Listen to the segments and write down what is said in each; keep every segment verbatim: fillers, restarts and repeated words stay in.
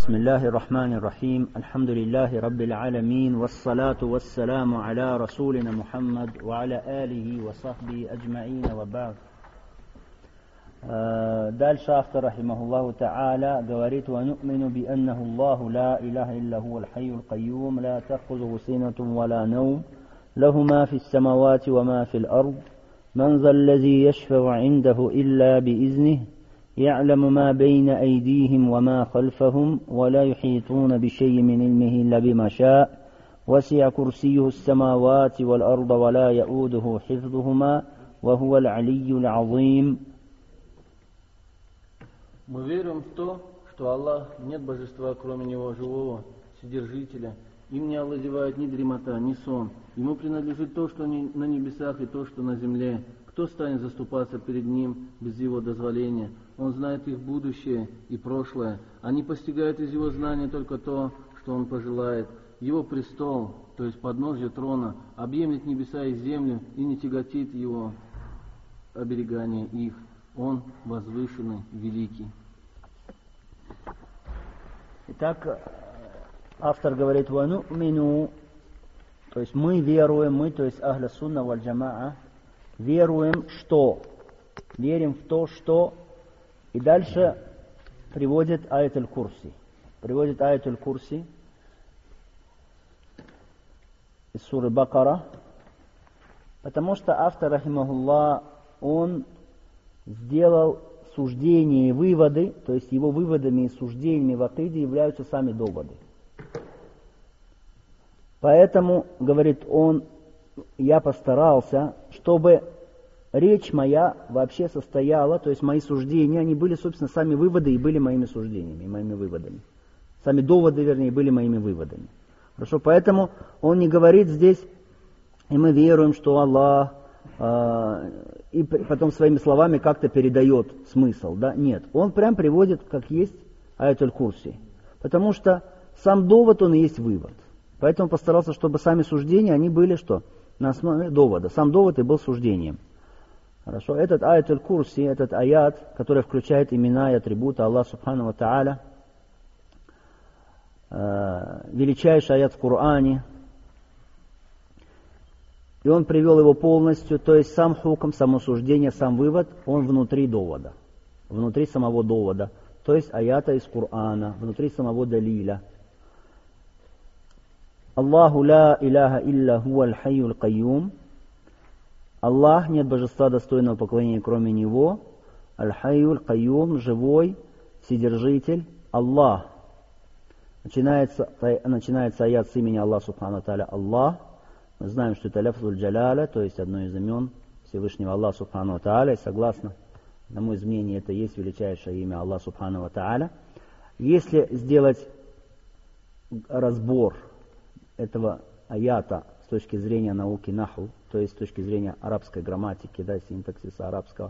بسم الله الرحمن الرحيم الحمد لله رب العالمين والصلاة والسلام على رسولنا محمد وعلى آله وصحبه أجمعين وبعد. Дальше автор, рахимахуллаху та'аля, говорит: وَنُؤْمِنُ بِأَنَّهُ اللَّهُ لَا إِلَهَ إِلَّا هُوَ الْحَيُّ الْقَيُّومُ لَا تَأْخُذُهُ سِنَةٌ وَلَا نَوْمٌ لَهُ مَا فِي السَّمَاوَاتِ وَمَا فِي الْأَرْضِ مَنْ ذَا الَّذِي يَشْفَعُ عِنْدَهُ إِلَّا بِإِذْنِهِ يعلم ما بين أيديهم وما خلفهم ولا يحيطون بشيء من علمه إلا بما شاء وسع كرسيه السماوات والأرض ولا يؤوده حفظهما وهو العلي العظيم. Мы верим в то, что Аллах, нет божества, кроме Него, живого, Вседержителя. Им не овладевает ни дремота, ни сон. Ему принадлежит то, что на небесах, и то, что на земле. Кто станет заступаться перед Ним без Его дозволения? Он знает их будущее и прошлое. Они постигают из Его знания только то, что Он пожелает. Его престол, то есть подножие трона, объемлет небеса и землю и не тяготит Его оберегание их. Он возвышенный, великий. Итак, автор говорит: «Вану'мину», то есть мы веруем, мы, то есть ахля сунна валь джамаа, веруем, что? Верим в то, что... И дальше приводит аят аль-Курси. Приводит аят аль-Курси из суры Бакара, потому что автор, рахимахуллах, он сделал суждения и выводы, то есть его выводами и суждениями в акиде являются сами доводы. Поэтому, говорит он, я постарался, чтобы речь моя вообще состояла, то есть мои суждения, они были, собственно, сами выводы и были моими суждениями, и моими выводами. Сами доводы, вернее, были моими выводами. Хорошо, поэтому он не говорит здесь, и мы веруем, что Аллах, э, и потом своими словами как-то передает смысл, да? Нет, он прям приводит, как есть, аят аль-Курси. Потому что сам довод, он и есть вывод. Поэтому постарался, чтобы сами суждения, они были что? На основе довода. Сам довод и был суждением. Хорошо, этот аят аль-Курси, этот аят, который включает имена и атрибуты Аллаха Субхану ва Та'аля, величайший аят в Коране, и он привел его полностью, то есть сам хукм, само суждение, сам вывод, он внутри довода, внутри самого довода, то есть аята из Корана, внутри самого далиля. Аллаху ла иляха илля хуа аль-хайю аль-кайюм. Аллах, нет божества достойного поклонения, кроме Него. Аль-хайю аль-кайюм, живой, вседержитель, Аллах. Начинается, начинается аят с имени Аллаха Субхану Тааля Аллах. Мы знаем, что это ляфзуль джаляля, то есть одно из имен Всевышнего Аллаха Субхану Тааля. И согласно, на мой мнение, это есть величайшее имя Аллаха Субхану Тааля. Если сделать разбор этого аята с точки зрения науки наху, то есть с точки зрения арабской грамматики, да, синтаксиса арабского,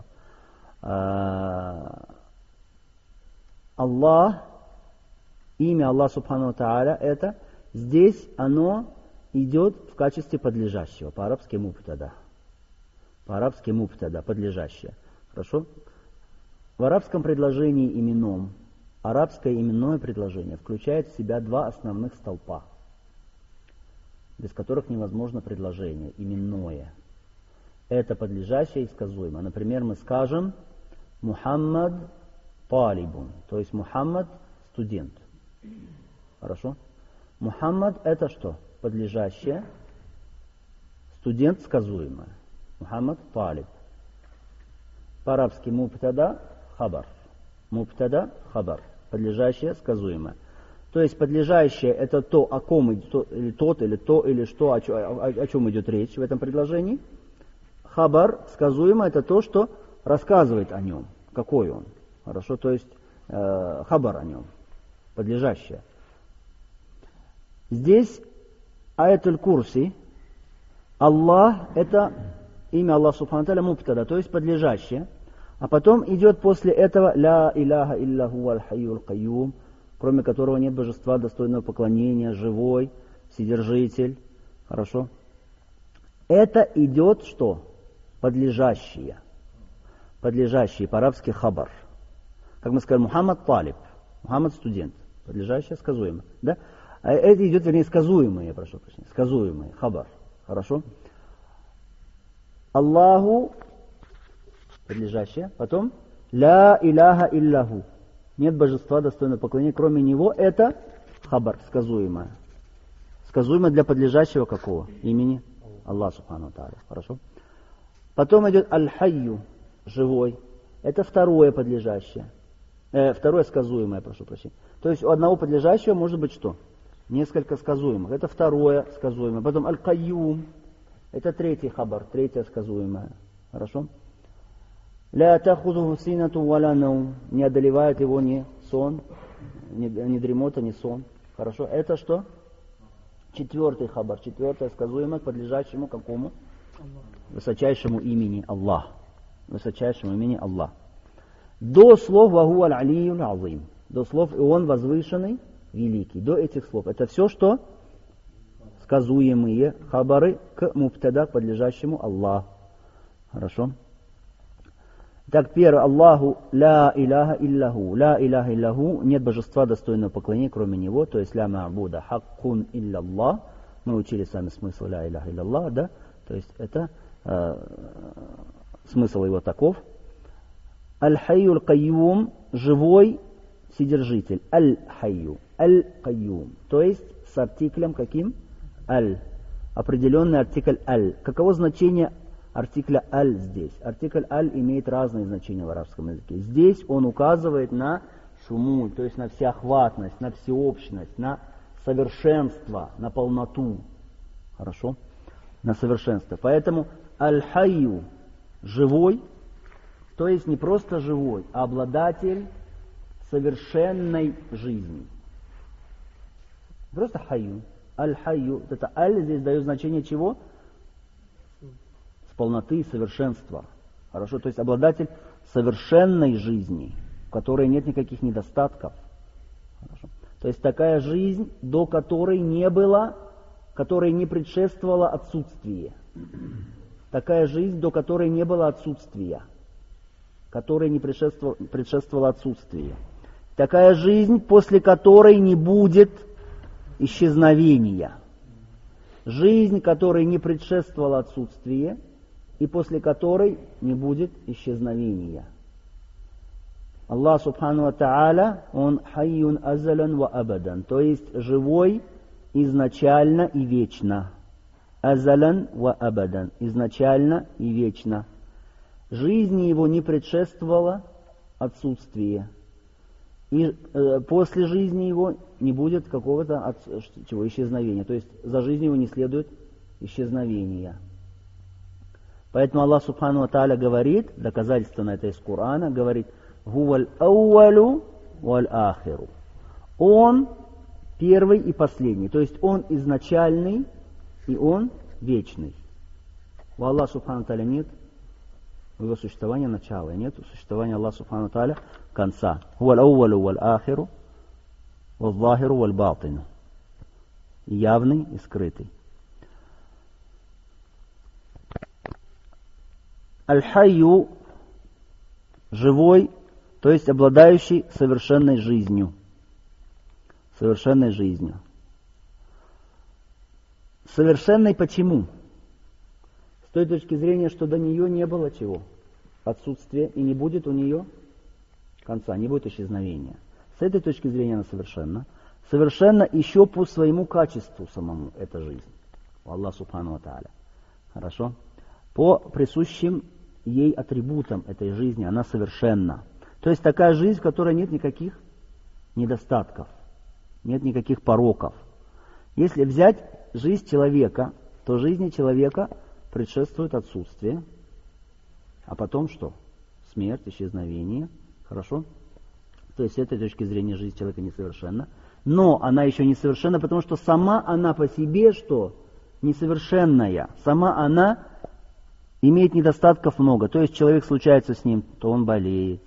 Аллах, имя Аллаха Субхану Тааля, это здесь оно идет в качестве подлежащего, по-арабски мубтада. По-арабски мубтада, подлежащее. Хорошо? В арабском предложении именном, арабское именное предложение включает в себя два основных столпа, без которых невозможно предложение, именное. Это подлежащее и сказуемое. Например, мы скажем Мухаммад талибун, то есть Мухаммад студент. Хорошо? Мухаммад это что? Подлежащее, студент сказуемое. Мухаммад талиб. По-арабски мубтада хабар. Мубтада хабар. Подлежащее, сказуемое. То есть подлежащее это то, о ком идет, или тот, или то, или что, о, о, о чем идет речь в этом предложении. Хабар, сказуемо, это то, что рассказывает о нем, какой он. Хорошо, то есть э, хабар о нем, подлежащее. Здесь аят аль-Курси, Аллах это имя Аллаха Субхану Тааля мубтада, то есть подлежащее. А потом идет после этого ля иляха илля хуа аль-хайю аль-кайюм, кроме которого нет божества достойного поклонения, живой, вседержитель. Хорошо? Это идет что? Подлежащее. Подлежащее, по-арабски хабар. Как мы сказали, Мухаммад талиб, Мухаммад студент. Подлежащее, сказуемое. Да? А это идет, вернее, сказуемое, я прошу прощения. Сказуемое. Хабар. Хорошо? Аллаху, подлежащее. Потом, ля иляха илляху. Нет божества, достойного поклонения, кроме него. Это хабар, сказуемое. Сказуемое для подлежащего какого? Имени Аллах Субхану Тааля. Хорошо? Потом идет аль-хайю, живой. Это второе подлежащее. Э, второе сказуемое, прошу прощения. То есть у одного подлежащего может быть что? Несколько сказуемых. Это второе сказуемое. Потом аль-кайюм. Это третий хабар, третье сказуемое. Хорошо? Ля тахузуху синату валя наум. Не одолевает его ни сон, ни, ни дремота, ни сон. Хорошо? Это что? Четвертый хабар, четвертое сказуемое, подлежащему какому? Высочайшему имени Аллах. Высочайшему имени Аллах. До слов «Ваху аль-алиюль азим». До слов «И он возвышенный, великий». До этих слов. Это все, что сказуемые хабары к мубтада, подлежащему Аллаху. Хорошо? Так, первое. Аллаху ля иляха илляху. Ля иляха илляху. Нет божества достойного поклонения, кроме него. То есть ля ма'буда хаккун илля-Аллах. Мы учили сами смысл ля иляха илля-Аллах, да? То есть это э, смысл его таков. Аль-хайю аль-кайюм. Живой вседержитель. Аль-хайю. Аль-кайюм. То есть с артиклем каким? Аль. Определенный артикль аль. Каково значение артикля аль здесь? Артикль аль имеет разные значения в арабском языке. Здесь он указывает на шумуль, то есть на всеохватность, на всеобщность, на совершенство, на полноту. Хорошо? На совершенство. Поэтому аль-хайю живой, то есть не просто живой, а обладатель совершенной жизни. Просто хайю. Аль-хайю. Это аль здесь дает значение чего? С полноты и совершенства. Хорошо? То есть обладатель совершенной жизни, в которой нет никаких недостатков. Хорошо? То есть такая жизнь, до которой не было, которой не предшествовало отсутствие. Такая жизнь, до которой не было отсутствия. Которой не предшествовало, предшествовало отсутствие. Такая жизнь, после которой не будет исчезновения. Жизнь, которой не предшествовало отсутствие, и после которой не будет исчезновения. Аллах Субхану ва Тааля, Он хайюн азалян ва абадан, то есть живой изначально и вечно. Азалян ва абадан, изначально и вечно. Жизни его не предшествовало отсутствие. И э, после жизни его не будет какого-то от, чего, исчезновения. То есть за жизнью его не следует исчезновения. Поэтому Аллах Субхану ва Тааля говорит, доказательство на это из Корана, говорит, «Гуваль ауалю валь ахиру». Он первый и последний. То есть он изначальный и он вечный. У Аллаха Субхану ва Тааля нет у его существования начала, и нет существования Аллаха Субхану ва Тааля конца. Гуваль ауалю валь ахиру валь захиру валь батину. Явный и скрытый. Аль-хайю живой, то есть обладающий совершенной жизнью. Совершенной жизнью. Совершенной почему? С той точки зрения, что до нее не было чего? Отсутствия, и не будет у нее конца, не будет исчезновения. С этой точки зрения она совершенна. Совершенно еще по своему качеству самому эта жизнь. У Аллаха Субхану ва Тааля. Хорошо? По присущим ей атрибутам этой жизни она совершенна. То есть такая жизнь, в которой нет никаких недостатков, нет никаких пороков. Если взять жизнь человека, то жизни человека предшествует отсутствие, а потом что? Смерть, исчезновение. Хорошо? То есть с этой точки зрения жизнь человека несовершенна. Но она еще несовершенна, потому что сама она по себе что? Несовершенная. Сама она имеет недостатков много. То есть человек случается с ним, то он болеет,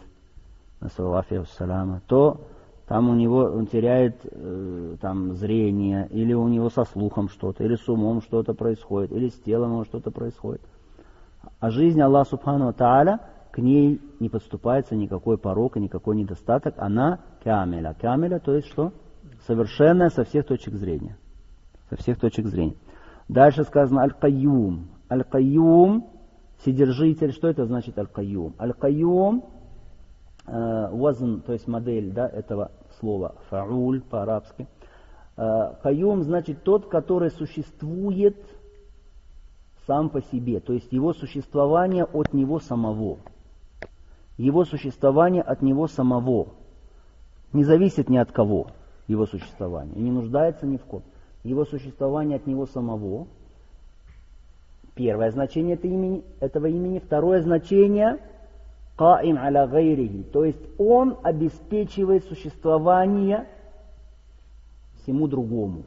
то там у него он теряет э, там, зрение, или у него со слухом что-то, или с умом что-то происходит, или с телом у него что-то происходит. А жизнь Аллаха Субхану ва Тааля, к ней не подступается никакой порок и никакой недостаток. Она камеля. Камеля, то есть что? Совершенное со всех точек зрения. Со всех точек зрения. Дальше сказано аль-кайюм. Аль-кайюм, вседержитель. Что это значит аль-кайюм? Аль-кайюм, э, вазн, то есть модель, да, этого слова фауль по-арабски. Э, кайюм значит тот, который существует сам по себе. То есть его существование от него самого. Его существование от него самого. Не зависит ни от кого его существование. И не нуждается ни в ком. Его существование от него самого. Первое значение этого имени. Этого имени. Второе значение каим аля гайрихи. То есть он обеспечивает существование всему другому.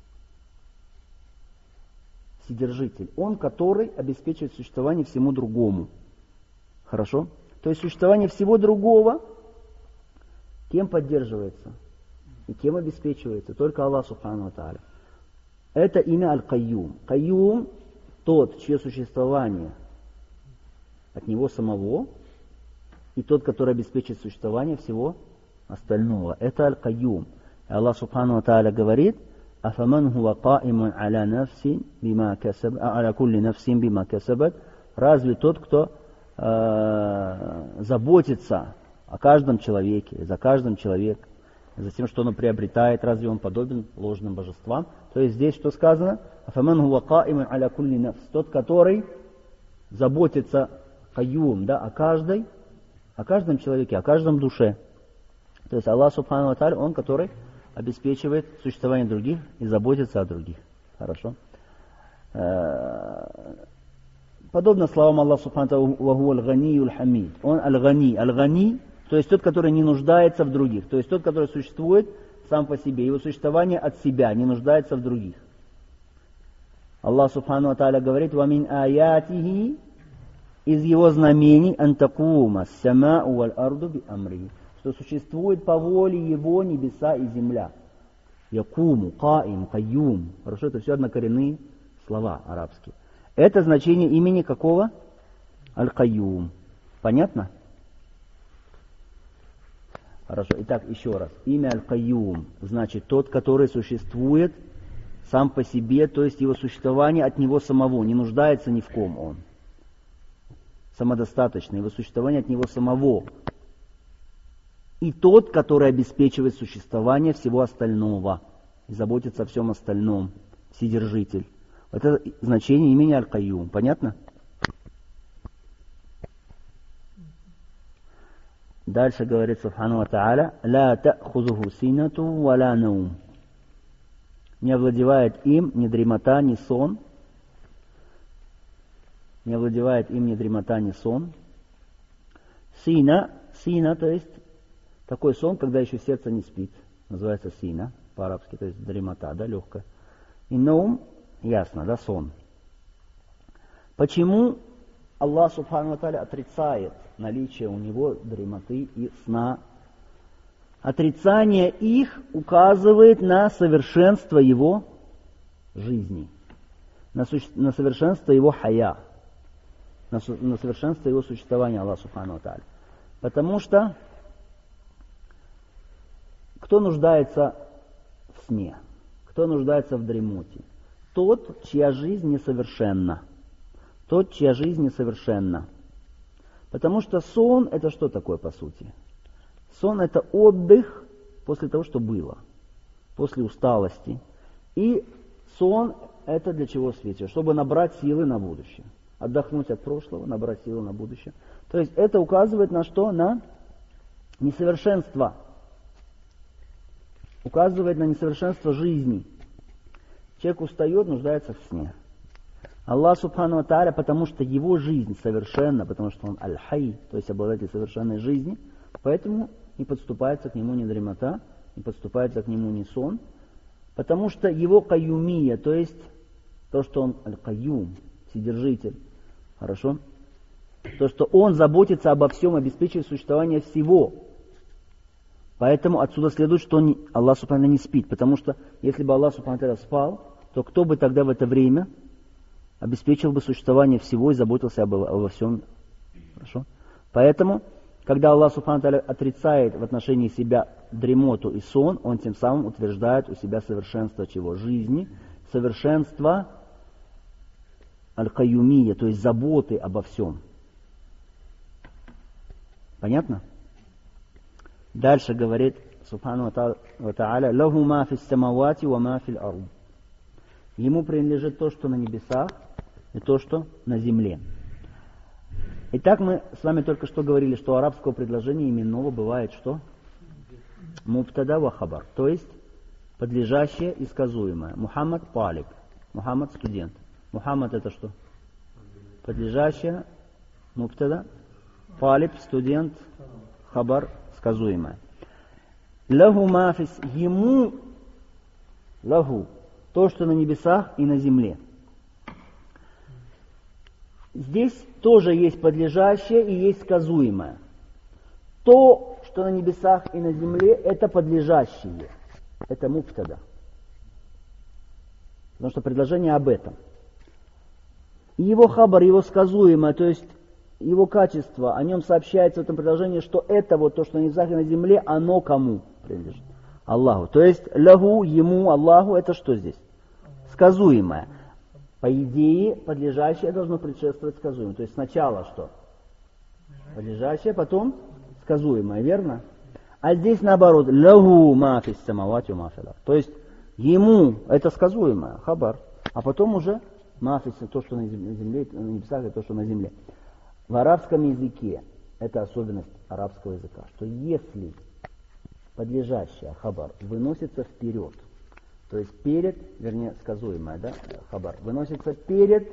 Вседержитель. Он, который обеспечивает существование всему другому. Хорошо? То есть существование всего другого кем поддерживается? И кем обеспечивается? Только Аллах Субхану ва Тааля. Это имя Аль-Кайюм. Кайюм – тот, чье существование от него самого, и тот, который обеспечивает существование всего остального. Это Аль-Кайюм. И Аллах Субхану ва Тааля говорит: «Афаман хуа каимун аля нафсин бима касаб, аля кулли нафсин бима касабат». Разве тот, кто э, заботится о каждом человеке, за каждым человеком, за тем, что он приобретает, разве он подобен ложным божествам? То есть здесь что сказано? «Афаман хуа каимун аля кулли нафс». Тот, который заботится, кайюм, да, о каждой, о каждом человеке, о каждом душе. То есть Аллах Субхану ва Тааля, он, который обеспечивает существование других и заботится о других. Хорошо? Подобно словам Аллаха Субхану ва Тааля: «Ва хуа аль-ганию аль-хамид». Он аль-гани. Аль-гани, то есть тот, который не нуждается в других. То есть тот, который существует сам по себе. Его существование от себя, не нуждается в других. Аллах Субхану ва Тааля говорит: «Ва мин аятихи», из его знамений, антакума ас-самау валь-арду би амрихи, что существует по воле его небеса и земля. Якуму, каим, кайюм. Хорошо, это все однокоренные слова арабские. Это значение имени какого? Аль-Кайюм. Понятно? Хорошо, итак, еще раз. Имя Аль-Кайюм значит тот, который существует сам по себе, то есть его существование от него самого, не нуждается ни в ком он. Самодостаточно, его существование от него самого. И тот, который обеспечивает существование всего остального и заботится о всем остальном, вседержитель. Это значение имени Аль-Кайюм. Понятно? Дальше говорит Субхану ва Тааля: «Ла та'хузуху синату ва ла наум». Не овладевает им ни дремота, ни сон. Не овладевает им ни дремота, ни сон. Сина, сина, то есть такой сон, когда еще сердце не спит. Называется сина по-арабски, то есть дремота, да, легкая. И наум, ясно, да, сон. Почему Аллах Субхану ва Тааля отрицает наличие у него дремоты и сна? Отрицание их указывает на совершенство его жизни, на, суще... на совершенство его хая, на, су... на совершенство его существования Аллаха Субхану ва Тааля. Потому что кто нуждается в сне, кто нуждается в дремоте? Тот, чья жизнь несовершенна. Тот, чья жизнь несовершенна. Потому что сон — это что такое по сути? Сон — это отдых после того, что было, после усталости. И сон — это для чего светит? Чтобы набрать силы на будущее. Отдохнуть от прошлого, набрать силы на будущее. То есть это указывает на что? На несовершенство. Указывает на несовершенство жизни. Человек устает, нуждается в сне. Аллах Субхану ва Тааля, потому что его жизнь совершенна, потому что он аль-хай, то есть обладатель совершенной жизни, поэтому не подступается к нему ни дремота, не подступается к нему ни сон, потому что его каюмия, то есть то, что он аль-каюм, вседержитель, хорошо? То, что он заботится обо всем, обеспечивает существование всего. Поэтому отсюда следует, что он, Аллах Субхану не спит, потому что если бы Аллах Субхану спал, то кто бы тогда в это время обеспечил бы существование всего и заботился обо, обо всем. Хорошо? Поэтому Когда Аллах Субхану ва Тааля отрицает в отношении себя дремоту и сон, Он тем самым утверждает у себя совершенство чего? Жизни, совершенство аль-каюмия, то есть заботы обо всем. Понятно? Дальше говорит Субхану ва Тааля: «Лаху ма фис самавати ва ма фил ард». Ему принадлежит то, что на небесах, и то, что на земле. Итак, мы с вами только что говорили, что у арабского предложения именного бывает что? Мубтада ва хабар, то есть подлежащее и сказуемое. Мухаммад талиб, Мухаммад студент. Мухаммад это что? Подлежащее, мубтада, талиб, студент, хабар, сказуемое. Лаху мафис, ему, лаху, то, что на небесах и на земле. Здесь тоже есть подлежащее и есть сказуемое. То, что на небесах и на земле, это подлежащее. Это мубтада. Потому что предложение об этом. И его хабар, его сказуемое, то есть его качество, о нем сообщается в этом предложении, что это вот то, что на небесах и на земле, оно кому принадлежит? Аллаху. То есть лаху, ему, Аллаху, это что здесь? Сказуемое. По идее, подлежащее должно предшествовать сказуемому. То есть сначала что? Подлежащее, потом сказуемое, верно? А здесь наоборот. Лаху ма фис самавати ва ма фил ард. То есть ему это сказуемое, хабар. А потом уже ма фис, то, что на земле, на небесах, и то, что на земле. В арабском языке, это особенность арабского языка, что если подлежащее, хабар, выносится вперед, то есть перед, вернее, сказуемое, да, хабар, выносится перед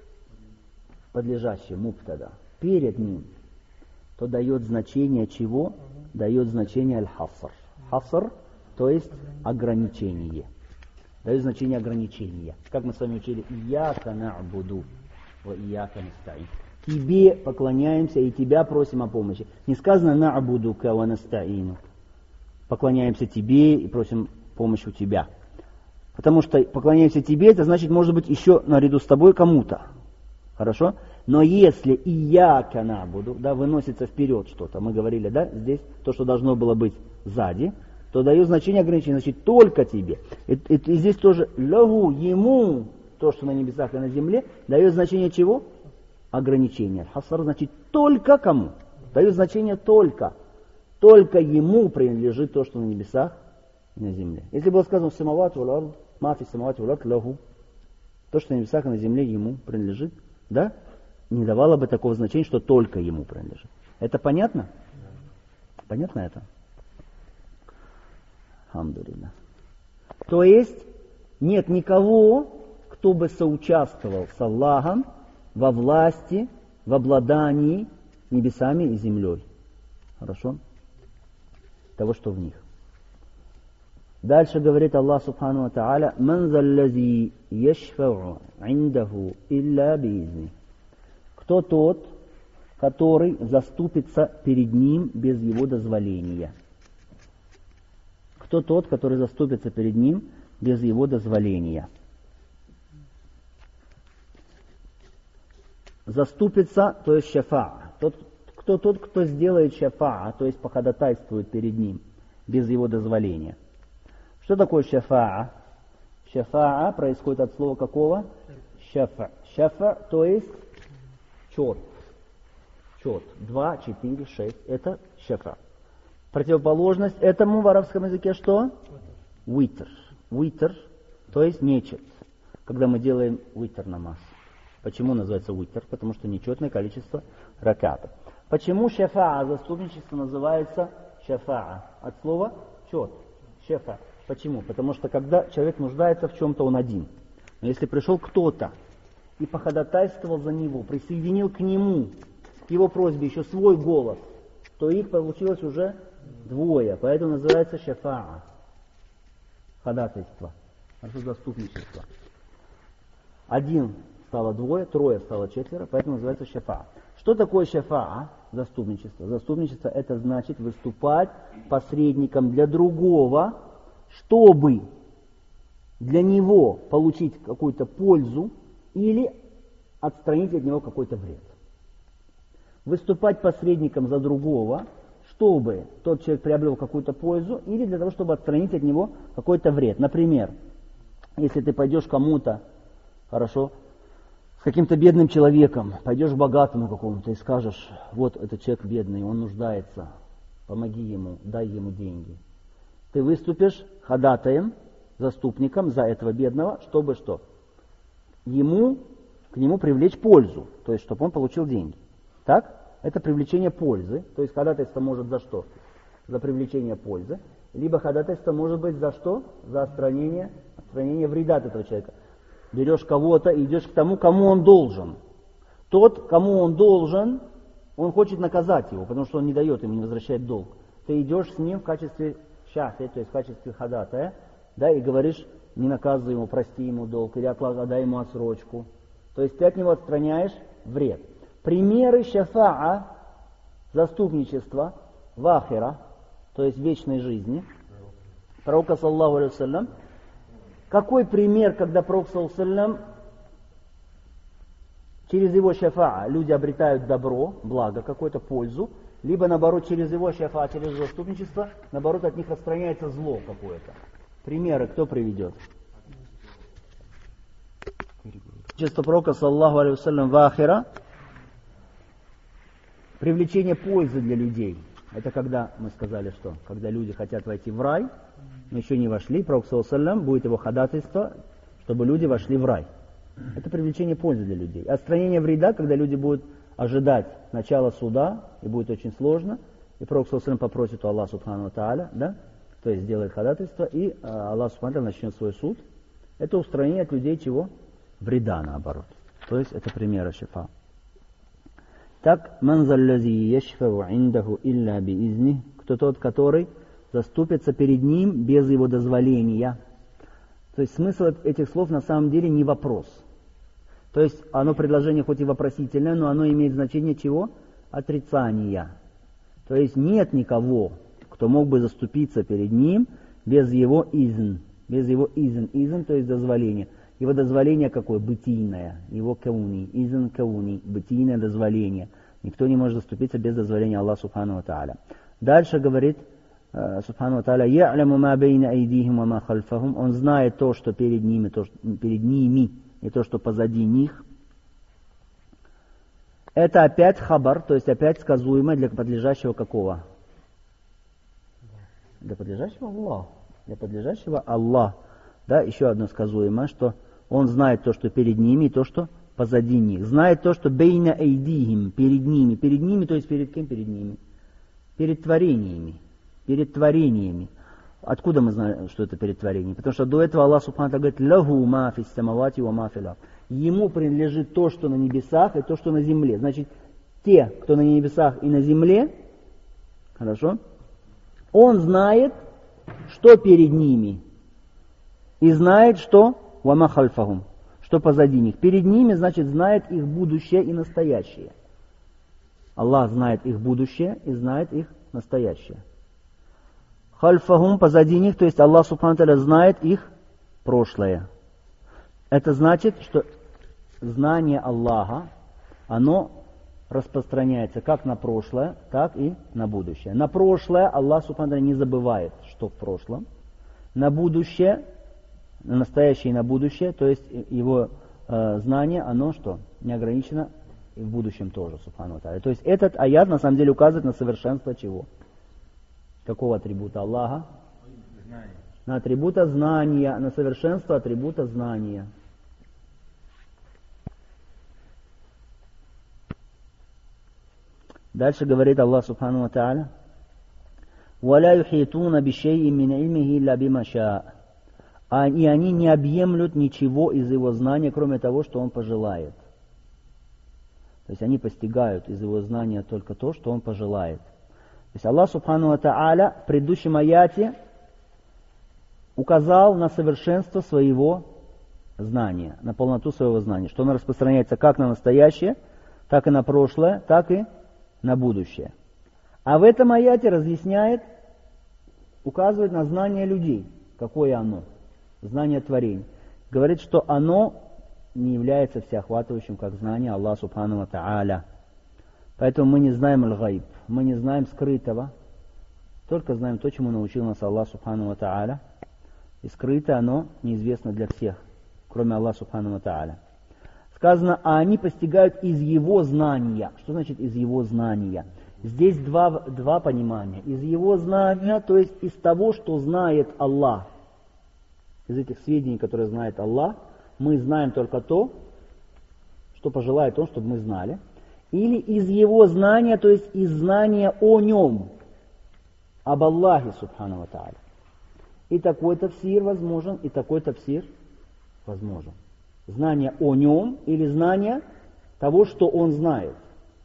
подлежащим, мубтада, перед ним, то дает значение чего? Дает значение аль-хаср. Хаср, то есть ограничение. Дает значение ограничения. Как мы с вами учили, «Ияка на'буду ва ияка наста'ин». Тебе поклоняемся и тебя просим о помощи. Не сказано «на'будука ва наста'ину». Поклоняемся тебе и просим помощи у тебя. Потому что поклоняемся тебе, это значит, может быть, еще наряду с тобой кому-то. Хорошо? Но если «ияка на'буду», да, выносится вперед что-то, мы говорили, да, здесь то, что должно было быть сзади, то дает значение ограничения, значит, только тебе. И, и, и здесь тоже «лаху», ему, то, что на небесах и на земле, дает значение чего? Ограничение. Хасар значит только кому. Дает значение только. Только ему принадлежит то, что на небесах и на земле. Если было сказано «самават вал ард», «мафи самават вал ард лаху», то, что на небесах и на земле ему принадлежит, да, не давало бы такого значения, что только ему принадлежит. Это понятно? Понятно это? Алхамдулилlah. То есть нет никого, кто бы соучаствовал с Аллахом во власти, в обладании небесами и землей. Хорошо? Того, что в них. Дальше говорит Аллах Субхану ва Тааля: «Ман заллази яшфау индаху илля биизни». Кто тот, который заступится перед ним без его дозволения? Кто тот, который заступится перед ним без его дозволения? Заступится, то есть шафаа. Тот, кто тот, кто сделает шафаа, то есть походатайствует перед ним без его дозволения. Что такое шафаа? Шафаа происходит от слова какого? Шафа. Шафа, то есть чет. Чет. Два, четыре, шесть. Это шафа. Противоположность этому в арабском языке что? Уитр. Уитр, то есть нечет. Когда мы делаем уитр намаз. Почему называется уитр? Потому что нечетное количество ракатов. Почему шафаа, заступничество, называется шафаа? От слова чет. Шафа. Почему? Потому что когда человек нуждается в чем-то, он один. Но если пришел кто-то и походатайствовал за него, присоединил к нему, к его просьбе еще свой голос, то их получилось уже двое. Поэтому называется шафаа. Ходатайство. Это заступничество. Один стало двое, трое стало четверо, поэтому называется шафаа. Что такое шафаа? Заступничество. Заступничество — это значит выступать посредником для другого, чтобы для него получить какую-то пользу или отстранить от него какой-то вред. выступать посредником за другого, чтобы тот человек приобрел какую-то пользу, или для того, чтобы отстранить от него какой-то вред. Например, если ты пойдешь кому-то, хорошо, с каким-то бедным человеком, пойдешь к богатому какому-то и скажешь: вот этот человек бедный, он нуждается, помоги ему, дай ему деньги. Ты выступишь ходатаем, заступником за этого бедного, чтобы что? Ему, к нему привлечь пользу, то есть чтобы он получил деньги. Так? Это привлечение пользы, то есть ходатайство может за что? За привлечение пользы. Либо ходатайство может быть за что? За отстранение, отстранение вреда от этого человека. Берешь кого-то и идешь к тому, кому он должен. Тот, кому он должен, он хочет наказать его, потому что он не дает ему, не возвращает долг. Ты идешь с ним в качестве шафи, то есть в качестве ходатая, да, и говоришь: не наказывай ему, прости ему долг, или отдай ему отсрочку. То есть ты от него отстраняешь вред. Примеры шафа'a, заступничества в ахира, то есть в вечной жизни. Пророка, саллаллаху алейхи вассалям, какой пример, когда Пророк, саллаллаху алейхи вассалям, через его шафа'a люди обретают добро, благо, какую-то пользу, либо наоборот через его шафа'a, через заступничество, наоборот от них распространяется зло какое-то. Примеры кто приведет? Чисто Пророка, саллаллаху алейхи вассалям, в ахира, привлечение пользы для людей. Это когда мы сказали, что когда люди хотят войти в рай, но еще не вошли, Пророк, саллаллаху алейхи вассалям, будет его ходатайство, чтобы люди вошли в рай. Это привлечение пользы для людей. Отстранение вреда, когда люди будут ожидать начала суда, и будет очень сложно, и Пророк, саллаллаху алейхи вассалям, попросит у Аллаха субхану ва тааля, да, то есть сделает ходатайство, и Аллах субхану ва тааля начнет свой суд. Это устранение от людей чего? Вреда, наоборот. То есть это примеры шифа. Так, манзаллази яшфау индаху илля биизни, кто тот, который заступится перед ним без его дозволения. То есть смысл этих слов на самом деле не вопрос. То есть оно предложение хоть и вопросительное, но оно имеет значение чего? Отрицания. То есть нет никого, кто мог бы заступиться перед ним без его изн. Без его изн. Изн, то есть дозволение. Его дозволение какое? Бытийное. Его кауни. Изн кауни. Бытийное дозволение. Никто не может заступиться без дозволения Аллаха субхану ва тааля. Дальше говорит субхану ва тааля: «Я'ляму ма бейна айдихим ва ма хальфахум». Он знает то, что перед ними, то, что перед ними, и то, что позади них. Это опять хабар, то есть опять сказуемое для подлежащего какого? Для подлежащего Аллаху. Для подлежащего Аллах. Да, еще одно сказуемое, что он знает то, что перед ними, и то, что позади них. Знает то, что бейна эйдихим, перед ними. Перед ними, то есть перед кем перед ними? Перед творениями. Перед творениями. Откуда мы знаем, что это перед творениями? Потому что до этого Аллах субхану ва тааля говорит: «Лаху ма фис самавати ва ма фил ард». Ему принадлежит то, что на небесах, и то, что на земле. Значит, те, кто на небесах и на земле, хорошо, он знает, что перед ними, и знает, что ва ма хальфахум, что позади них. Перед ними, значит, знает их будущее и настоящее. Аллах знает их будущее и знает их настоящее. Хальфахум, позади них, то есть Аллах субхану ва тааля знает их прошлое. Это значит, что знание Аллаха, оно распространяется как на прошлое, так и на будущее. На прошлое Аллах субхану ва тааля не забывает, что в прошлом. На будущее, на настоящее и на будущее, то есть его э, знание, оно что? Не ограничено и в будущем тоже, субхану ва тааля. То есть этот аят на самом деле указывает на совершенство чего? Какого атрибута Аллаха? Знание. На атрибута знания, на совершенство атрибута знания. Дальше говорит Аллах субхану ва тааля: «Валя юхитуна бишейи мин ильмихи илля бима шаа». И они не объемлют ничего из его знания, кроме того, что он пожелает. То есть они постигают из его знания только то, что он пожелает. То есть Аллах субхану ва тааля в предыдущем аяте указал на совершенство своего знания, на полноту своего знания, что оно распространяется как на настоящее, так и на прошлое, так и на будущее. А в этом аяте разъясняет, указывает на знание людей, какое оно, знание творений. Говорит, что оно не является всеохватывающим, как знание Аллаха субхану ва тааля. Поэтому мы не знаем аль-гайб, мы не знаем скрытого, только знаем то, чему научил нас Аллах Субхану ва Тааля. И скрытое оно неизвестно для всех, кроме Аллаха Субхану ва Тааля. Сказано, а они постигают из его знания. Что значит из его знания? Здесь два, два понимания. Из его знания, то есть из того, что знает Аллах. Из этих сведений, которые знает Аллах, мы знаем только то, что пожелает Он, чтобы мы знали. Или из его знания, то есть из знания о нем, об Аллахе Субхану ва Тааля. И такой тафсир возможен, и такой тафсир возможен. Знание о нем или знание того, что он знает.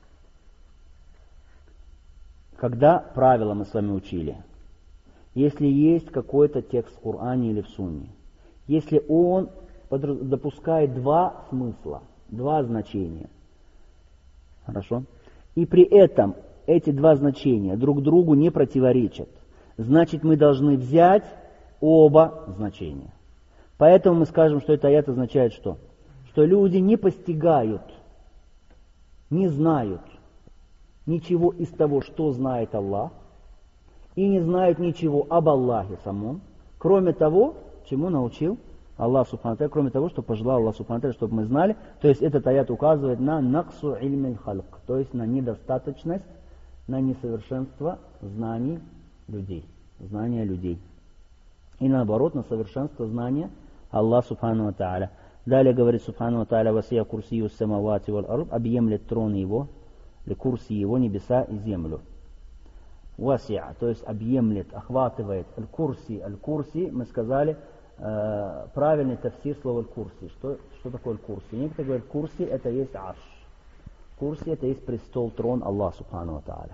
Когда правила мы с вами учили, если есть какой-то текст в Коране или в Сунне, если он допускает два смысла, два значения, хорошо, и при этом эти два значения друг другу не противоречат, значит мы должны взять оба значения. Поэтому мы скажем, что это аят означает что? Что люди не постигают, не знают ничего из того, что знает Аллах, и не знают ничего об Аллахе самом, кроме того, чему научил Аллах Субхану ва Тааля, кроме того, что пожелал Аллах Субхану ва Тааля, чтобы мы знали. То есть этот аят указывает на наксу ильмиль халк, то есть на недостаточность, на несовершенство знаний людей, знания людей. И наоборот, на совершенство знания Аллах Субхану ва Тааля. Далее говорит Субхану ва Тааля: «Васия курсию самавати вал ард», объемлет трон его, ли курси его небеса и землю. Васия, то есть объемлет, охватывает. Аль-курси, аль-курси, мы сказали, э, правильный тафсир слова аль-курси. Что, что такое аль-курси? Некоторые говорят, курси это есть арш. Курси это есть престол, трон Аллаха Субхану ва Тааля.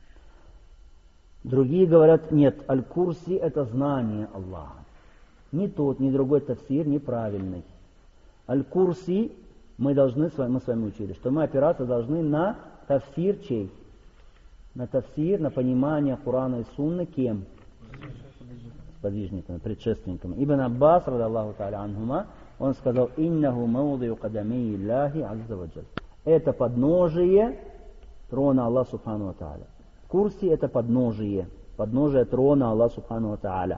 Другие говорят, нет, аль-курси это знание Аллаха. Ни тот, ни другой тафсир неправильный. Аль-курси мы должны, мы с вами учили, что мы опираться должны на тафсир чей? На тафсир, на понимание Корана и Сунны кем? Сподвижниками, предшественниками. Ибн Аббас, ради Аллаху Тааля анхума, он сказал: «Иннаху маудию кадамии Аллахи азза ва джаль». Это подножие трона Аллаха Субхану ва Тааля. Курси это подножие, подножие трона Аллаха Субхану ва Тааля.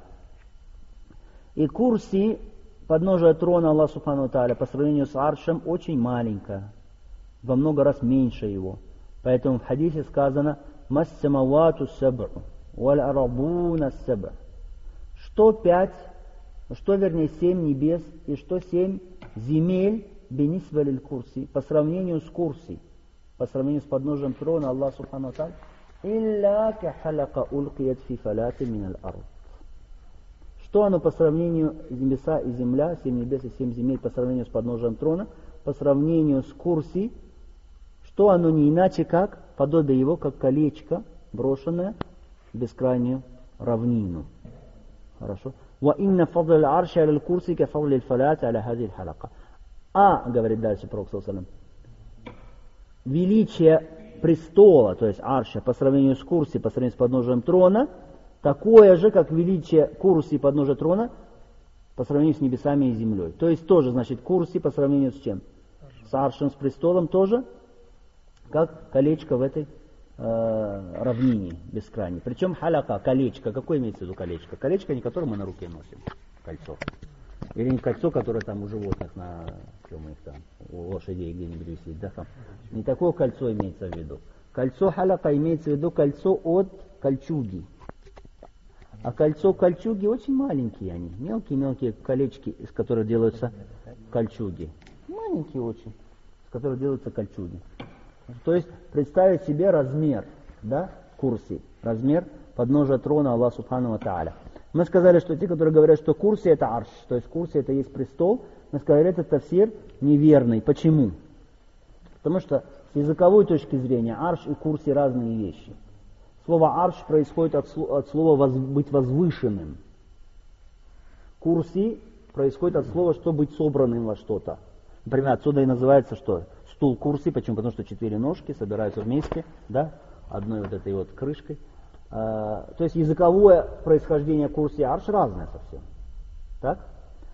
И курси, подножие трона Аллаха Субхану ва Тааля, по сравнению с аршем, очень маленькое, во много раз меньше его. Поэтому в хадисе сказано: «Массамавату саб'у, валь арабуна саб'у». Что пять, что вернее семь небес и что семь земель бенисба лиль курси, по сравнению с курси, по сравнению с подножием трона Аллаха Субхану ва Тааля, илля ка халака улкият фи фалати мин аль-ард. Что оно по сравнению небеса и земля, семь небес и семь земель, по сравнению с подножием трона, по сравнению с курси, что оно не иначе как подобие его, как колечко, брошенное в бескрайнюю равнину. Хорошо. Ва инна фадл аль-арши аля аль-курси ка фадл аль-фалат аля хази аль-халака. А, говорит дальше Пророк саллаллаху алейхи ва саллям, величие престола, то есть арша, по сравнению с курси, по сравнению с подножием трона, такое же, как величие курси подножия трона по сравнению с небесами и землей. То есть тоже, значит, курси по сравнению с чем? С аршем, с престолом тоже, как колечко в этой э, равнине бескрайней. Причем халяка, колечко. Какое имеется в виду колечко? Колечко, не которое мы на руке носим, кольцо. Или не кольцо, которое там у животных, на чем их там, у лошадей где-нибудь висит. Да, там. Не такое кольцо имеется в виду. Кольцо халяка имеется в виду кольцо от кольчуги. А кольцо кольчуги очень маленькие они. Мелкие-мелкие колечки, из которых делаются кольчуги. Маленькие очень, из которых делаются кольчуги. То есть представить себе размер, да, курси, размер подножия трона Аллаха Субхану ва Тааля. Мы сказали, что те, которые говорят, что курси это арш, то есть курси это есть престол, мы сказали, это тафсир неверный. Почему? Потому что с языковой точки зрения арш и курси разные вещи. Слово арш происходит от, от слова воз, быть возвышенным. Курси происходит от слова что быть собранным во что-то. Например, отсюда и называется что? Стул курси. Почему? Потому что четыре ножки собираются вместе, да, одной вот этой вот крышкой. А, то есть языковое происхождение курси и арш разное совсем. Так?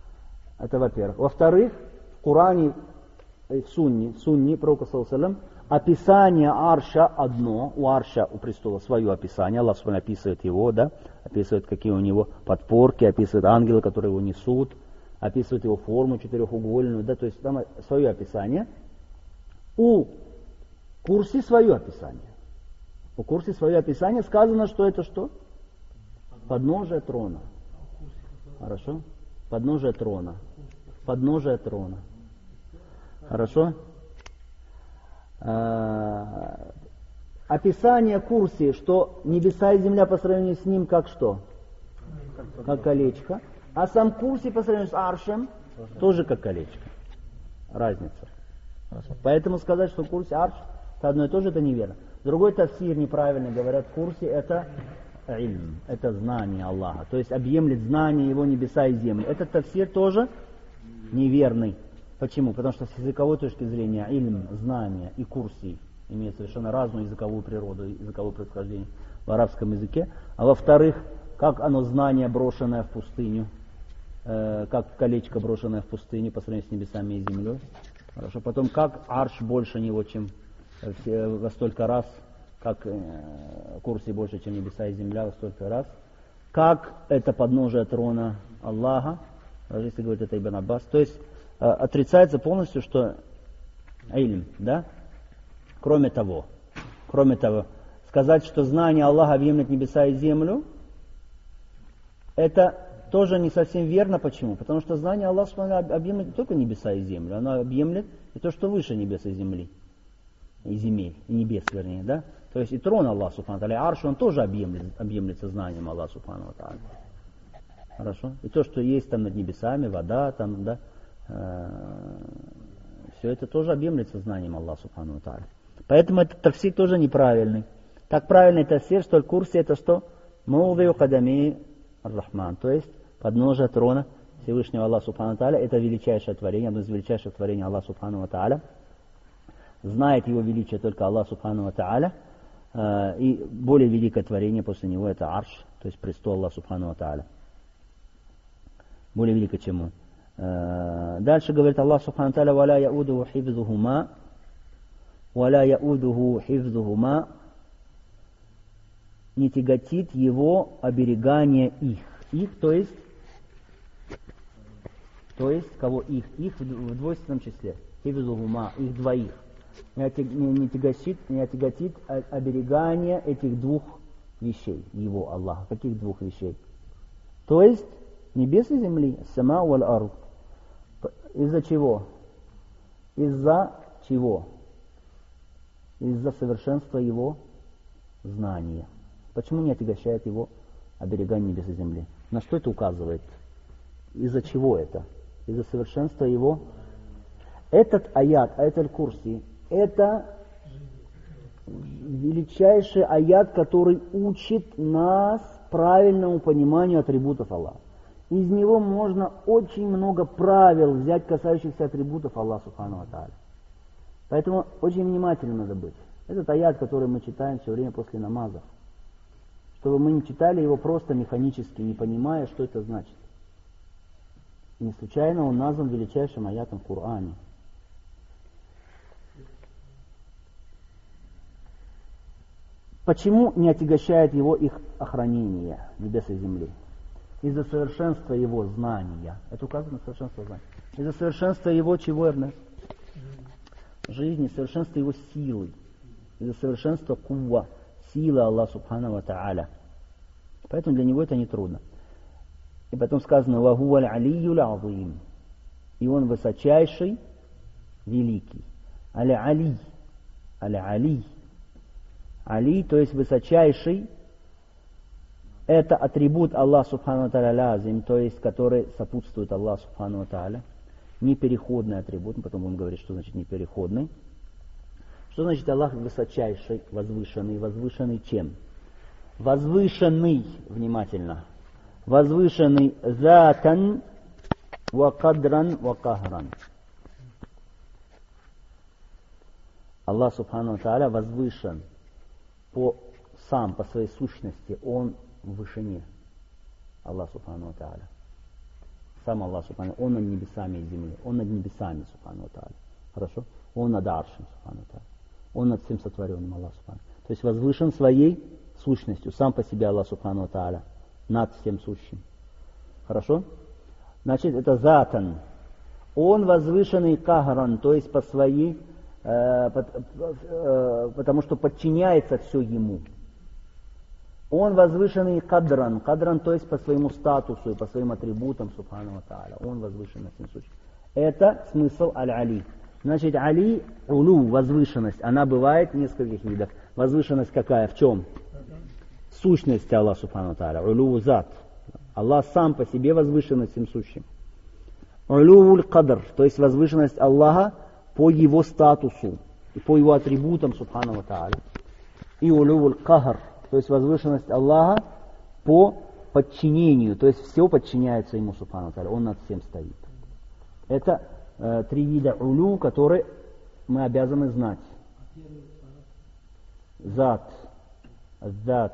Это во-первых. Во-вторых, в Коране, в Сунне, в Сунне Пророка саллаллаху алейхи ва саллям, описание арша одно, у арша, у престола свое описание, Аллах Субхану описывает его, да, описывает, какие у него подпорки, описывает ангелы, которые его несут, описывает его форму четырехугольную, да, то есть там свое описание. У курси свое описание. У курси свое описание сказано, что это что? Подножие трона. Хорошо? Подножие трона. Подножие трона. Хорошо? А, описание курси, что небеса и земля по сравнению с ним как что? Как колечко. А сам курси по сравнению с аршем тоже как колечко. Разница. Хорошо. Поэтому сказать, что курси арш это одно и то же, это неверно. Другой тафсир неправильно говорят, курси это ильм, это знание Аллаха. То есть объемлет знание его небеса и земли. Этот тафсир тоже неверный. Почему? Потому что с языковой точки зрения ильм, знание и курси имеют совершенно разную языковую природу, языковое происхождение в арабском языке. А во-вторых, как оно знание, брошенное в пустыню, э, как колечко, брошенное в пустыню по сравнению с небесами и землей. Хорошо. Потом, как арш больше него, чем э, во столько раз, как э, курси больше, чем небеса и земля во столько раз. Как это подножие трона Аллаха, даже если говорит это Ибн Аббас. То есть э, отрицается полностью, что ильм, да? Кроме того, кроме того, сказать, что знание Аллаха объемлет небеса и землю, это тоже не совсем верно. Почему? Потому что знание Аллаха объемлет не только небеса и землю, оно объемлет и то, что выше небес и земли, и земель, и небес, вернее, да? То есть и трон Аллаха Субхану ва Тааля, арш, он тоже объемлет, объемлется знанием Аллаха Субхану ва Тааля. Хорошо? И то, что есть там над небесами, вода, там, да, э, все это тоже объемлется знанием Аллаха Субхану ва Тааля. Поэтому этот тафсир тоже неправильный. Так правильный тафсир, что курси это что? Мулдию кадами ар-Рахман, то есть подножие трона Всевышнего Аллаха Субхану ва Тааля, это величайшее творение, одно из величайших творений Аллаха Субхану ва Тааля. Знает его величие только Аллах Субхану ва Тааля, э, и более великое творение после него это арш, то есть престол Аллаха Субхану ва Тааля. Более великое, чем он. Э, дальше говорит Аллах Субхану ва Тааля: «Валя яудуху хифзухума, валя яудуху хифзухума», не тяготит его оберегание их. Их, то есть, то есть, кого их? Их в двойственном числе. Хифзухума, их двоих. Не тяготит, не тяготит оберегание этих двух вещей, его Аллаха. Каких двух вещей? То есть небес и земли, сама валь ард. Из-за чего? Из-за чего? Из-за совершенства его знания. Почему не отягощает его оберегание небес и земли? На что это указывает? Из-за чего это? Из-за совершенства его. Этот аят, аят аль-Курси, это величайший аят, который учит нас правильному пониманию атрибутов Аллаха. Из него можно очень много правил взять, касающихся атрибутов Аллаха Субхану ва Тааля. Поэтому очень внимательно надо быть. Этот аят, который мы читаем все время после намазов, чтобы мы не читали его просто механически, не понимая, что это значит. И не случайно он назван величайшим аятом в Коране. Почему не отягощает его их охранение небес и земли? Из-за совершенства его знания. Это указано совершенство знания. Из-за совершенства его чего, Эрнест? Жизни, совершенства его силы. Из-за совершенства кувва, силы Аллаха Субхану ва Тааля. Поэтому для него это не трудно. И потом сказано: «Ва хуа аль-алийюл азим». И он высочайший, великий. Аль-Али. Аль-Али. Али, то есть высочайший, это атрибут Аллаха Субхану ва Тааля лазим, то есть который сопутствует Аллаху Субхану ва Тааля. Непереходный атрибут, мы потом будем говорить, что значит непереходный. Что значит Аллах высочайший, возвышенный? Возвышенный чем? Возвышенный, внимательно, возвышенный затан ва кадран ва кахран. Аллах Субхану ва Тааля возвышен по сам, по своей сущности, он в вышине. Аллах Субхану ва Тааля. Сам Аллах Субхану, он над небесами и землей. Он над небесами Субхану ва Тааля. Хорошо? Он над аршем Субхану ва Тааля. Он над всем сотворенным, Аллах Субхану. То есть возвышен своей сущностью, сам по себе Аллах Субхану ва Тааля, над всем сущим. Хорошо? Значит, это затан. Он возвышенный кахран, то есть по своей, э, по, э, потому что подчиняется все ему. Он возвышенный кадран, кадран, то есть по своему статусу и по своим атрибутам, Субхану ва Тааля. Он возвышен над всем сущим. Это смысл аль-Али. Значит, Али, улу, возвышенность, она бывает в нескольких видах. Возвышенность какая? В чем? Сущность Аллаха Субхану ва Тааля. Улу зат. Аллах сам по себе возвышен над всем сущим. Улу кадр, то есть возвышенность Аллаха по его статусу и по его атрибутам Субхану ва Тааля. И улу кахр, то есть возвышенность Аллаха по подчинению, то есть все подчиняется ему Субхану ва Тааля. Он над всем стоит. Это э, три вида улю, которые мы обязаны знать. Зат, зат.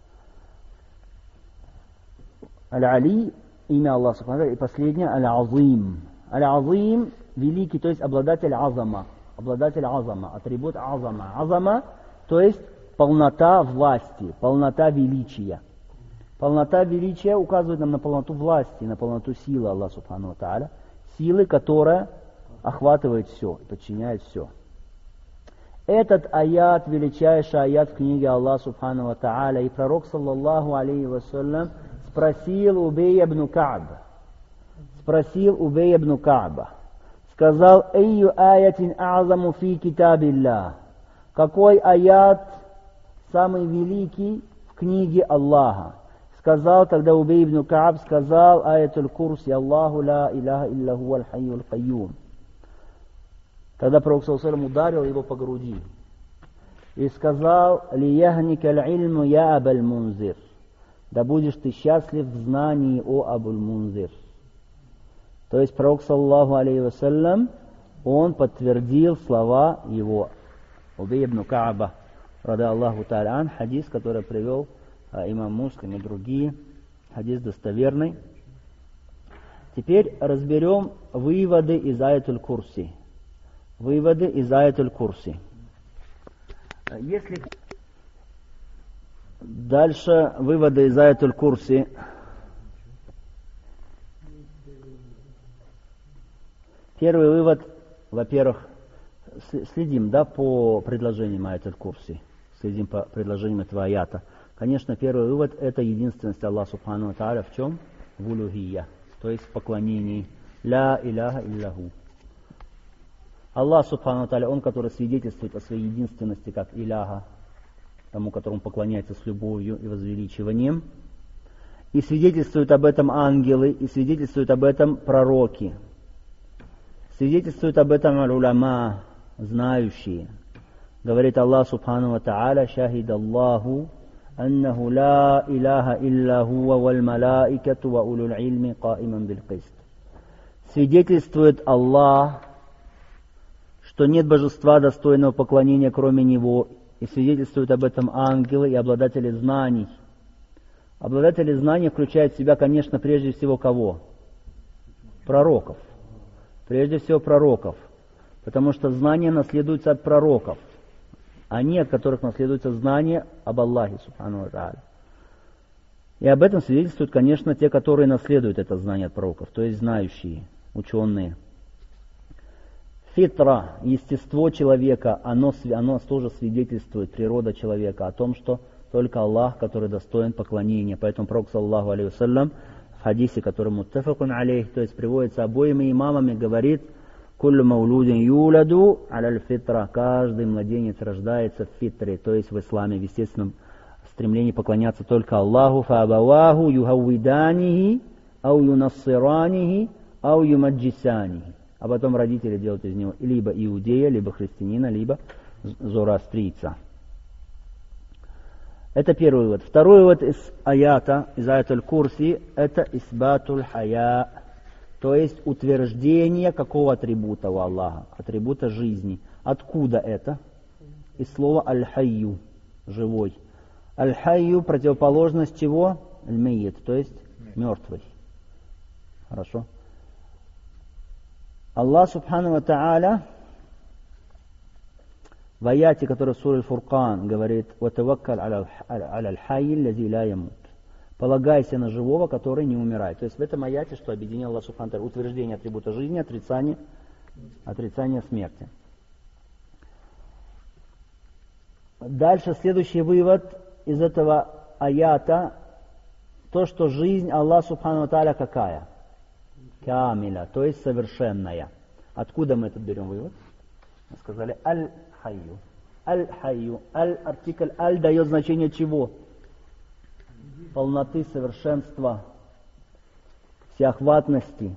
Аль-Али, имя Аллаха Субхану ва Тааля, и последнее Аль-Азим. Аль-Азим, великий, то есть обладатель азама. Обладатель азама, атрибут азама. Азама, то есть полнота власти, полнота величия. Полнота величия указывает нам на полноту власти, на полноту силы Аллаха Субхану ва Тааля. Силы, которая охватывает все, подчиняет все. Этот аят, величайший аят в книге Аллаха Субхану ва Тааля, и пророк, саллаллаху алейхи вассалям, спросил Убей ибн Ка'ба, спросил Убей ибн Ка'ба, сказал: «Эйю аятин а'заму фи китабилlah». Какой аят самый великий в книге Аллаха? Сказал тогда Убей ибн Ка'б, сказал аятуль курси: «Аллаху ла иляха илля хуа аль-хайюл кайюм». Тогда пророк саллаллаху алейхи ва саллям ударил его по груди и сказал: «Лияхника аль-ильму я абаль мунзир». Да будешь ты счастлив в знании, о Абуль Мунзир. То есть пророк, саллаллаху алейхи ва саллям, он подтвердил слова его. Убей ибн Ка'ба, рады Аллаху та'аля ан, хадис, который привел а, имам Муслим и другие, хадис достоверный. Теперь разберем выводы из аятуль курси. Выводы из аятуль курси. Если дальше выводы из аятуль курси. Первый вывод, во-первых, следим, да, по предложениям аятуль курси, следим по предложениям этого аята. Конечно, первый вывод — это единственность Аллаха Субхану ва Тааля в чем? В улухия, то есть в поклонении. Ля иляха илляху. Аллах Субхану ва Тааля, Он, который свидетельствует о своей единственности как иляха, тому, которому поклоняется с любовью и возвеличиванием. И свидетельствуют об этом ангелы, и свидетельствуют об этом пророки. Свидетельствуют об этом аль-уляма, знающие. Говорит Аллах Субхану ва Тааля: «Шахид Аллаху аннаху ла иляха илля хуа валь малаикату ва улюл ильми каиман биль кист». Свидетельствует Аллах, что нет божества достойного поклонения, кроме Него, и свидетельствуют об этом ангелы и обладатели знаний. Обладатели знаний включают в себя, конечно, прежде всего кого? Пророков. Прежде всего пророков. Потому что знания наследуются от пророков. Они, от которых наследуется знание об Аллахе, субхану ва тааля. И об этом свидетельствуют, конечно, те, которые наследуют это знание от пророков, то есть знающие, ученые. Фитра, естество человека, оно, оно тоже свидетельствует, природа человека, о том, что только Аллах, который достоин поклонения. Поэтому пророк, саллаллаху алейхи вассалям, в хадисе, который муттафакун алейх, то есть приводится обоими имамами, говорит: «Куллю маулудин юладу аляль фитра». Каждый младенец рождается в фитре, то есть в исламе, в естественном стремлении поклоняться только Аллаху. «Фаабаваху юхаввиданихи, ау юнассиранихи, ау юмаджисанихи». А потом родители делают из него либо иудея, либо христианина, либо зороастрийца. Это первый вывод. Второй вывод из аята, из аятуль курси, это исбатуль хая, то есть утверждение какого атрибута у Аллаха? Атрибута жизни. Откуда это? Из слова аль-хайю, живой. Аль-хайю противоположность чего? Аль-мейет, то есть мертвый. Хорошо. Аллах Субхану ва Тааля В аяте, который в суре Фуркан говорит: «Ватаваккаль аля аль-хайи лази ла ямут». Полагайся на живого, который не умирает. То есть в этом аяте, что объединил Аллах Субхану ва Тааля, утверждение атрибута жизни, отрицание, отрицание смерти. Дальше следующий вывод из этого аята, то, что жизнь Аллах Субхану ва Тааля какая? Камиля, то есть совершенная. Откуда мы этот берем вывод? Мы сказали аль-хайю. Аль-хайю. Аль-артикль аль дает значение чего? Полноты, совершенства, всеохватности.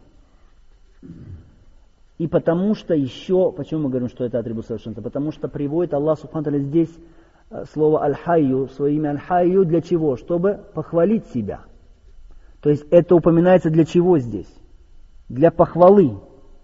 И потому что еще, почему мы говорим, что это атрибут совершенства? Потому что приводит Аллах Субхану ва Тааля здесь слово аль-хайю, свое имя аль-хайю для чего? Чтобы похвалить себя. То есть это упоминается для чего здесь? Для похвалы.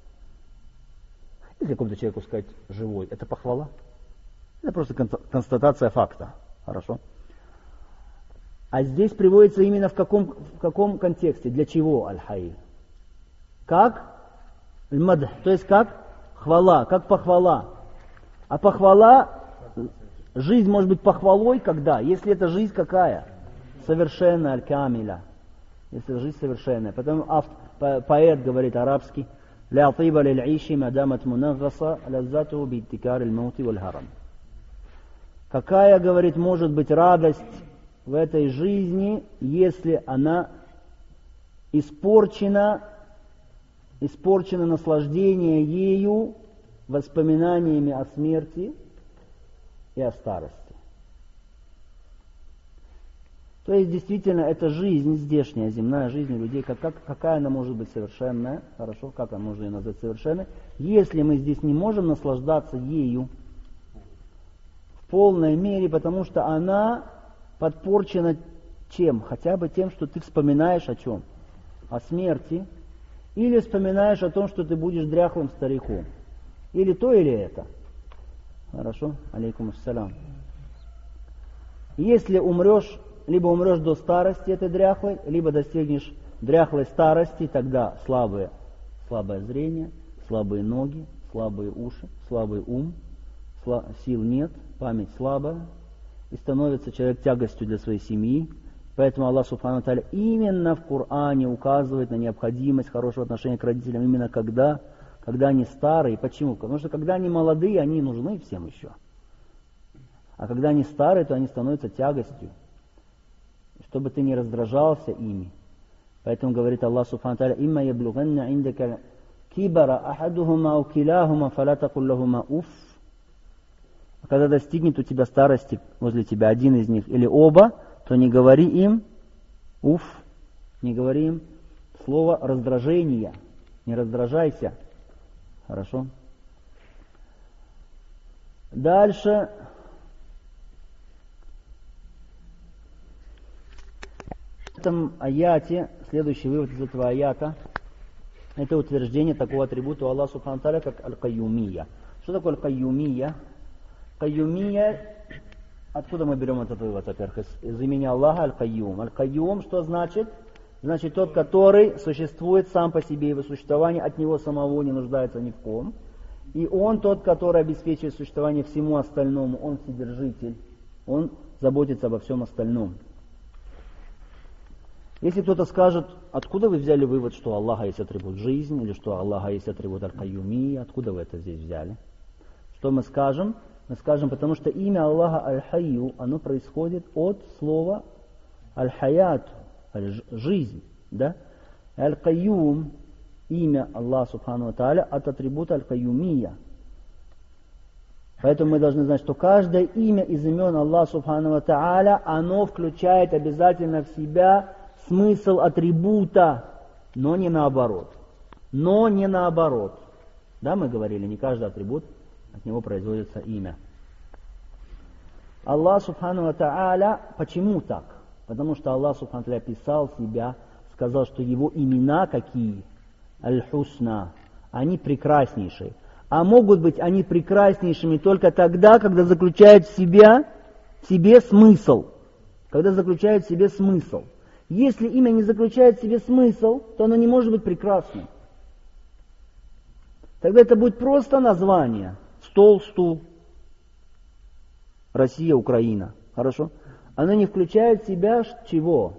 Если какому-то человеку сказать живой, это похвала? Это просто констатация факта. Хорошо? А здесь приводится именно в каком, в каком контексте? Для чего аль-хай? Как? Аль-мадх. То есть как? Хвала. Как похвала. А похвала, жизнь может быть похвалой когда? Если эта жизнь какая? Совершенная, аль-камиля. Если это жизнь совершенная. Потом авт, по, поэт говорит арабский: «Ля тиба лиль-иши мадамат мунаггаса лаззату биттикар аль-маути валь-харам». Какая, говорит, может быть радость в этой жизни, если она испорчена, испорчено наслаждение ею воспоминаниями о смерти и о старости. То есть, действительно, эта жизнь, здешняя, земная жизнь у людей, как, как, какая она может быть совершенная, хорошо, как она можно ее назвать совершенной, если мы здесь не можем наслаждаться ею в полной мере, потому что она подпорчена чем? Хотя бы тем, что ты вспоминаешь о чем? О смерти. Или вспоминаешь о том, что ты будешь дряхлым стариком. Или то, или это. Хорошо? Алейкум ассалям. Если умрешь, либо умрешь до старости этой дряхлой, либо достигнешь дряхлой старости, тогда слабое, слабое зрение, слабые ноги, слабые уши, слабый ум, сла- сил нет, память слабая, и становится человек тягостью для своей семьи. Поэтому Аллах Субхану ва Тааля именно в Коране указывает на необходимость хорошего отношения к родителям именно когда, когда они старые. Почему? Потому что когда они молодые, они нужны всем еще. А когда они старые, то они становятся тягостью. Чтобы ты не раздражался ими. Поэтому говорит Аллах Субхану ва Тааля: «Имма яблуганна индака кибара ахадухума ау килахума фала такул лахума уф». Когда достигнет у тебя старости возле тебя один из них или оба, то не говори им уф, не говори им слово раздражения, не раздражайся. Хорошо? Дальше. В этом аяте, следующий вывод из этого аята, это утверждение такого атрибута у Аллаха Субхану ва Тааля, как аль-кайюмия. Что такое аль-кайюмия? Кайюмия, откуда мы берем этот вывод, во-первых, из, из имени Аллаха аль-кайюм. Аль-кайюм что значит? Значит, тот, который существует сам по себе, его существование от него самого не нуждается ни в ком. И он тот, который обеспечивает существование всему остальному, он вседержитель, он заботится обо всем остальном. Если кто-то скажет: откуда вы взяли вывод, что у Аллаха есть атрибут жизни, или что у Аллаха есть атрибут аль-кайюмия, откуда вы это здесь взяли? Что мы скажем? Мы скажем, потому что имя Аллаха аль-хайю, оно происходит от слова аль-хаят, жизнь, да? Аль-кайюм, имя Аллаха Субхану ва Тааля, от атрибута аль-кайюмия. Поэтому мы должны знать, что каждое имя из имен Аллаха Субхану ва Тааля, оно включает обязательно в себя смысл атрибута, но не наоборот. Но не наоборот. Да, мы говорили, не каждый атрибут, от него производится имя. Аллах Субхану ва Тааля, почему так? Потому что Аллах Субхану ва Тааля писал себя, сказал, что его имена какие? Аль-Хусна. Они прекраснейшие. А могут быть они прекраснейшими только тогда, когда заключают в себя, в себе смысл. Когда заключают в себе смысл. Если имя не заключает в себе смысл, то оно не может быть прекрасным. Тогда это будет просто название. Стол, стул. Россия, Украина. Хорошо? Оно не включает в себя чего?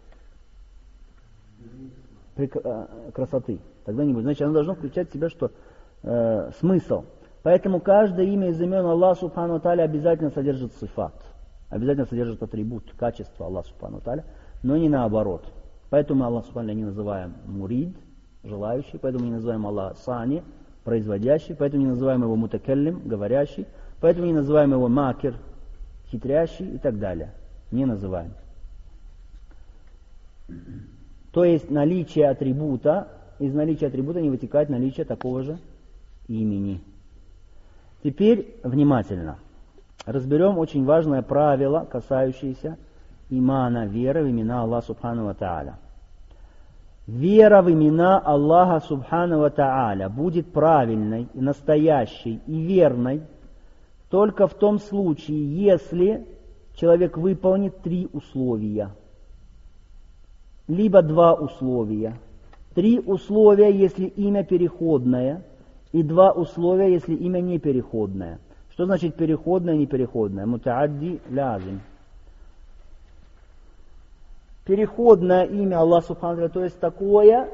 Красоты. Тогда не будет. Значит, оно должно включать в себя что? Э, смысл. Поэтому каждое имя из имен Аллаха Субхану Тааля обязательно содержит сифат. Обязательно содержит атрибут, качество Аллаха Субхану Тааля, но не наоборот. Поэтому мы Аллах Субхану не называем мурид, желающий, поэтому не называем Аллаха сани, производящий, поэтому не называем его мутакаллим, говорящий, поэтому не называем его макер, хитрящий и так далее. Не называем. То есть наличие атрибута, из наличия атрибута не вытекает наличие такого же имени. Теперь внимательно. Разберем очень важное правило, касающееся имана, веры в имена Аллаха Субхану ва Тааля. Вера в имена Аллаха Субхану ва Тааля будет правильной, настоящей и верной только в том случае, если человек выполнит три условия. Либо два условия. Три условия, если имя переходное, и два условия, если имя не переходное. Что значит переходное и непереходное? Мутаадди лязим. Переходное имя Аллаха Субхану ва Тааля, то есть такое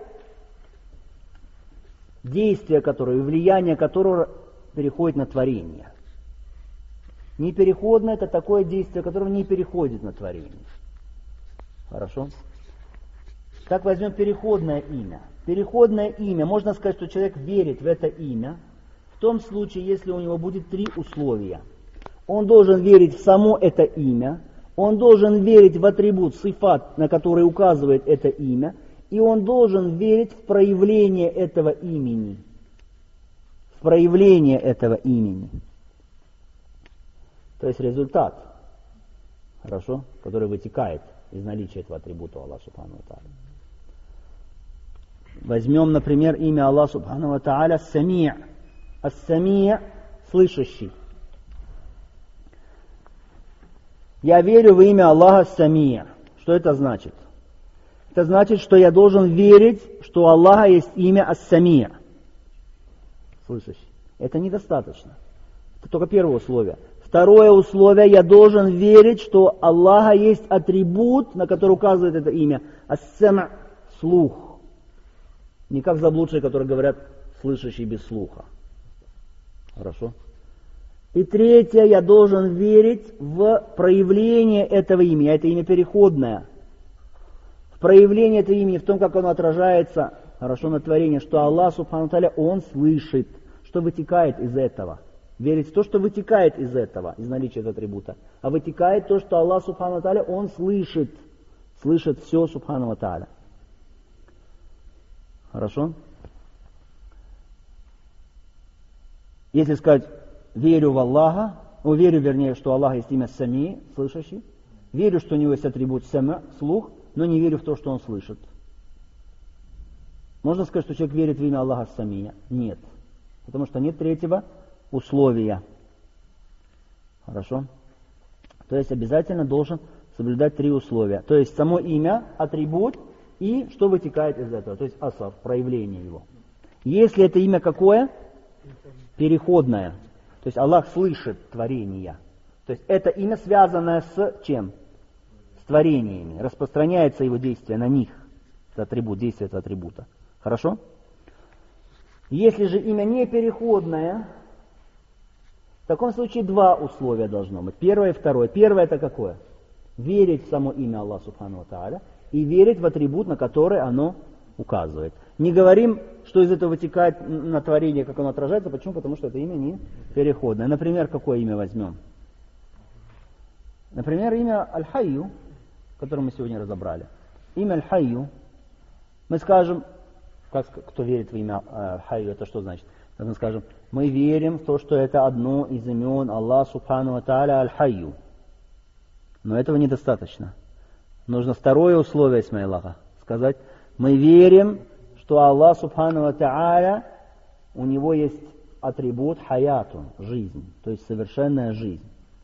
действие, которое, влияние которого переходит на творение. Непереходное — это такое действие, которое не переходит на творение. Хорошо? Так возьмем переходное имя. Переходное имя, можно сказать, что человек верит в это имя в том случае, если у него будет три условия. Он должен верить в само это имя, он должен верить в атрибут, сифат, на который указывает это имя, и он должен верить в проявление этого имени. В проявление этого имени. То есть результат, хорошо, который вытекает из наличия этого атрибута Аллаха Субхану ва Тааля. Возьмем, например, имя Аллаха Субхану ва Тааля Сами'. Ас-Сами' — слышащий. Я верю в имя Аллаха Сами'. Что это значит? Это значит, что я должен верить, что у Аллаха есть имя Ас-Сами'. Слышащий. Это недостаточно. Это только первое условие. Второе условие, я должен верить, что у Аллаха есть атрибут, на который указывает это имя. Ас-Сам' — слух. Не как заблудшие, которые говорят слышащий без слуха. Хорошо? И третье, я должен верить в проявление этого имени. Это имя переходное. В проявление этого имени, в том, как оно отражается, хорошо, на творении, что Аллах Субхану ва Тааля, Он слышит, что вытекает из этого. Верить в то, что вытекает из этого, из наличия этого атрибута. А вытекает то, что Аллах Субхану ва Тааля, Он слышит. Слышит все Субхану ва Тааля. Хорошо? Если сказать, верю в Аллаха, ну, верю, вернее, что Аллах есть имя Сами, слышащий, верю, что у него есть атрибут Сама, слух, но не верю в то, что он слышит. Можно сказать, что человек верит в имя Аллаха Сами? Нет. Потому что нет третьего условия. Хорошо? То есть обязательно должен соблюдать три условия. То есть само имя, атрибут и что вытекает из этого. То есть асаф, проявление его. Если это имя какое? Переходное. То есть Аллах слышит творения. То есть это имя, связанное с чем? С творениями. Распространяется его действие на них. Это атрибут, действие этого атрибута. Хорошо? Если же имя не переходное, в таком случае два условия должно быть. Первое и второе. Первое это какое? Верить в само имя Аллаха Субхану ва Тааля и верить в атрибут, на который оно указывает. Не говорим, что из этого вытекает на творение, как оно отражается. Почему? Потому что это имя не переходное. Например, какое имя возьмем? Например, имя Аль-Хайю, которое мы сегодня разобрали. Имя Аль-Хайю. Мы скажем, как, кто верит в имя Аль-Хайю, это что значит? Мы скажем, мы верим в то, что это одно из имен Аллаха Субхану ва Тааля Аль-Хайю. Но этого недостаточно. Нужно второе условие Исмаилаха. Сказать, мы верим, что Аллах Субхану ва Тааля, у него есть атрибут хаятун, жизнь, то есть совершенная жизнь.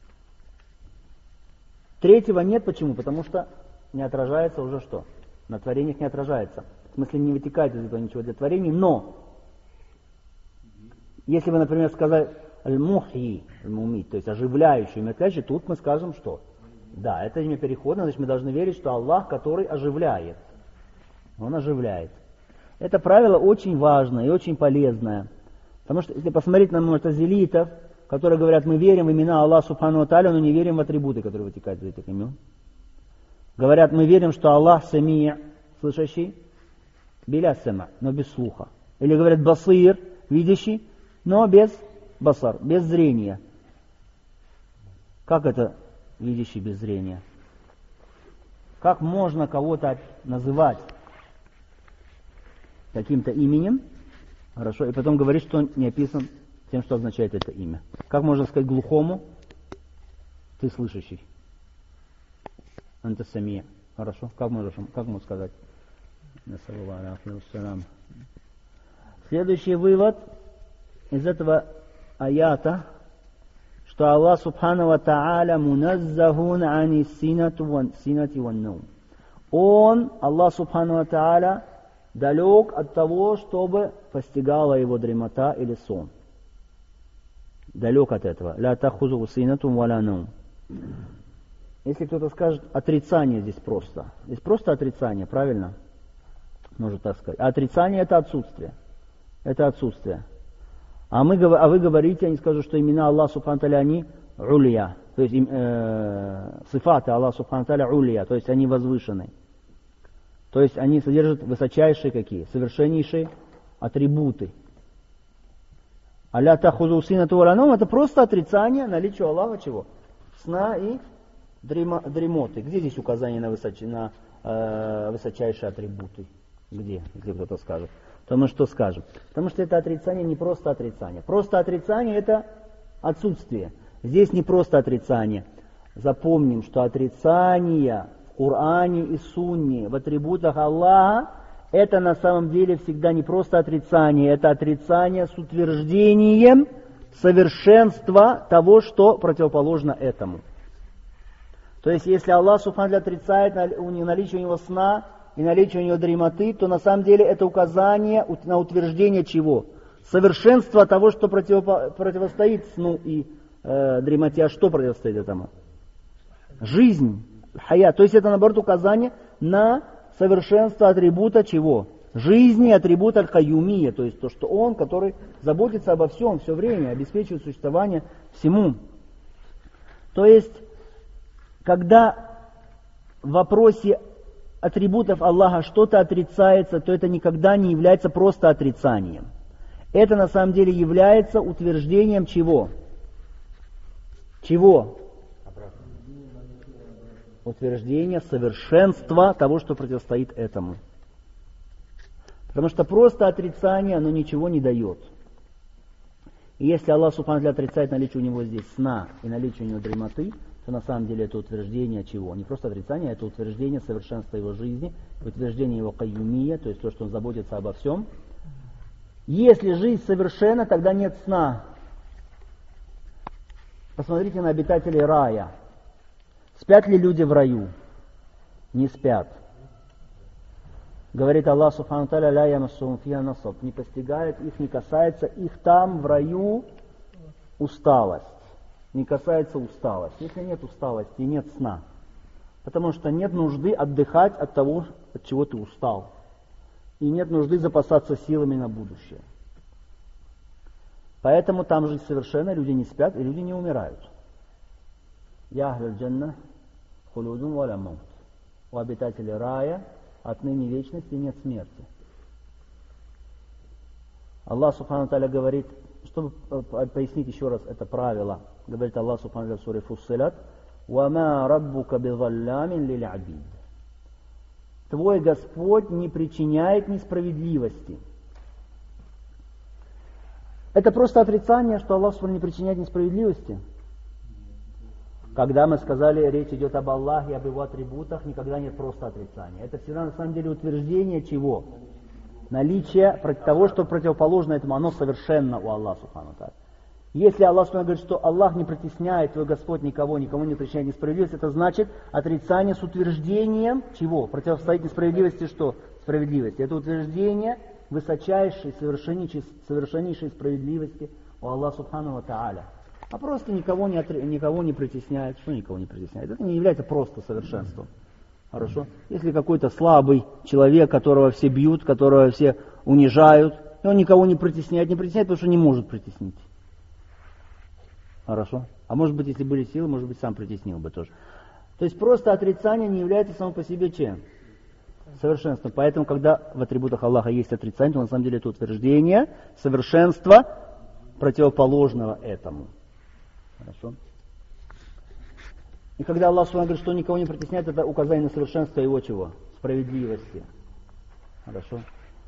Третьего нет, почему? Потому что не отражается уже что? На творениях не отражается. В смысле не вытекает из этого ничего для творений, но если вы, например, сказали аль-мухи, мумит, то есть оживляющий, мертвящий, тут мы скажем что? Да, это имя переходное, значит мы должны верить, что Аллах, который оживляет. Он оживляет. Это правило очень важное и очень полезное. Потому что если посмотреть на му'тазилитов, которые говорят, мы верим в имена Аллаха Субхану ва Тааля, но не верим в атрибуты, которые вытекают из этих имен. Говорят, мы верим, что Аллах самия, слышащий, биля сама, но без слуха. Или говорят, басир, видящий, но без басар, без зрения. Как это видящий без зрения? Как можно кого-то называть каким-то именем, хорошо, и потом говорить, что он не описан тем, что означает это имя? Как можно сказать глухому, ты слышащий? Анта самия. Хорошо, как можно, как можно сказать? Следующий вывод из этого аята, что Аллах Субхану ва Тааля муназзахун ани синати ван наум. Он, Аллах Субхану ва Тааля, далек от того, чтобы постигала его дремота или сон. Далек от этого. Ля тахузу синатум валя наум. Если кто-то скажет, отрицание здесь просто. Здесь просто отрицание, правильно? Может так сказать. А отрицание это отсутствие. Это отсутствие. А, мы, а вы говорите, они скажут, что имена Аллаха Субхану Тааля, они улия. То есть э, сифаты Аллаха Субхану Тааля улия. То есть они возвышены. То есть они содержат высочайшие какие? Совершеннейшие атрибуты. Аля тахузу синату валя наум, это просто отрицание наличия Аллаха чего? Сна и дремоты. Где здесь указание на, высоч... на э, высочайшие атрибуты? Где? Если кто-то скажет. То мы что скажем? Потому что это отрицание не просто отрицание. Просто отрицание это отсутствие. Здесь не просто отрицание. Запомним, что отрицание в Коране и Сунне в атрибутах Аллаха это на самом деле всегда не просто отрицание, это отрицание с утверждением совершенства того, что противоположно этому. То есть, если Аллах Субхану отрицает наличие у него сна и наличие у него дремоты, то на самом деле это указание на утверждение чего? Совершенства того, что противопо- противостоит сну и э, дремоте. А что противостоит этому? Жизнь, хая. То есть это наоборот указание на совершенство атрибута чего? Жизни, атрибута аль-каюмия, то есть то, что он, который заботится обо всем, все время, обеспечивает существование всему. То есть, когда в вопросе атрибутов Аллаха что-то отрицается, то это никогда не является просто отрицанием. Это на самом деле является утверждением чего? Чего? Утверждение совершенства того, что противостоит этому. Потому что просто отрицание, оно ничего не дает. И если Аллах Субхану ва Тааля отрицает наличие у него здесь сна и наличие у него дремоты, то на самом деле это утверждение чего? Не просто отрицание, это утверждение совершенства его жизни, утверждение его каюмия, то есть то, что он заботится обо всем. Если жизнь совершенна, тогда нет сна. Посмотрите на обитателей рая. Спят ли люди в раю? Не спят. Говорит Аллах Субхану ва Тааля, ля ямассухум фиха насаб. Не постигает их, не касается их там в раю усталость. Не касается усталости. Если нет усталости, нет сна. Потому что нет нужды отдыхать от того, от чего ты устал. И нет нужды запасаться силами на будущее. Поэтому там жизнь совершенно, люди не спят и люди не умирают. Я ахлюль джанна хулудун валя маут. У обитателей рая отныне вечности нет смерти. Аллах Субхану ва Тааля говорит, чтобы пояснить еще раз это правило, говорит Аллах Субхану ва Тааля в суре Фуссилат, «Вама раббука бизаллямин лиль абид». Твой Господь не причиняет несправедливости. Это просто отрицание, что Аллах не причиняет несправедливости. Когда мы сказали, речь идет об Аллахе и об его атрибутах, никогда нет просто отрицания. Это всегда на самом деле утверждение чего? Наличие того, что противоположно этому, оно совершенно у Аллаха Субхану ва Тааля. Если Аллах говорит, что Аллах не притесняет, твой Господь никого, никому не причиняет несправедливость, это значит отрицание с утверждением чего? Противостоит несправедливости что? Справедливости. Это утверждение высочайшей, совершеннейшей, совершеннейшей справедливости у Аллаха Субхану ва Тааля. а просто никого не, отри... никого не притесняет. Что никого не притесняет? Это не является просто совершенством. Хорошо? Если какой-то слабый человек, которого все бьют, которого все унижают, и он никого не притесняет, не притесняет, потому что не может притеснить. Хорошо? А может быть, если были силы, может быть, сам притеснил бы тоже. То есть просто отрицание не является само по себе чем? Совершенством. Поэтому, когда в атрибутах Аллаха есть отрицание, то на самом деле это утверждение совершенства, противоположного этому. Хорошо? И когда Аллах Субхану говорит, что никого не притесняет, это указание на совершенство его чего? Справедливости. Хорошо?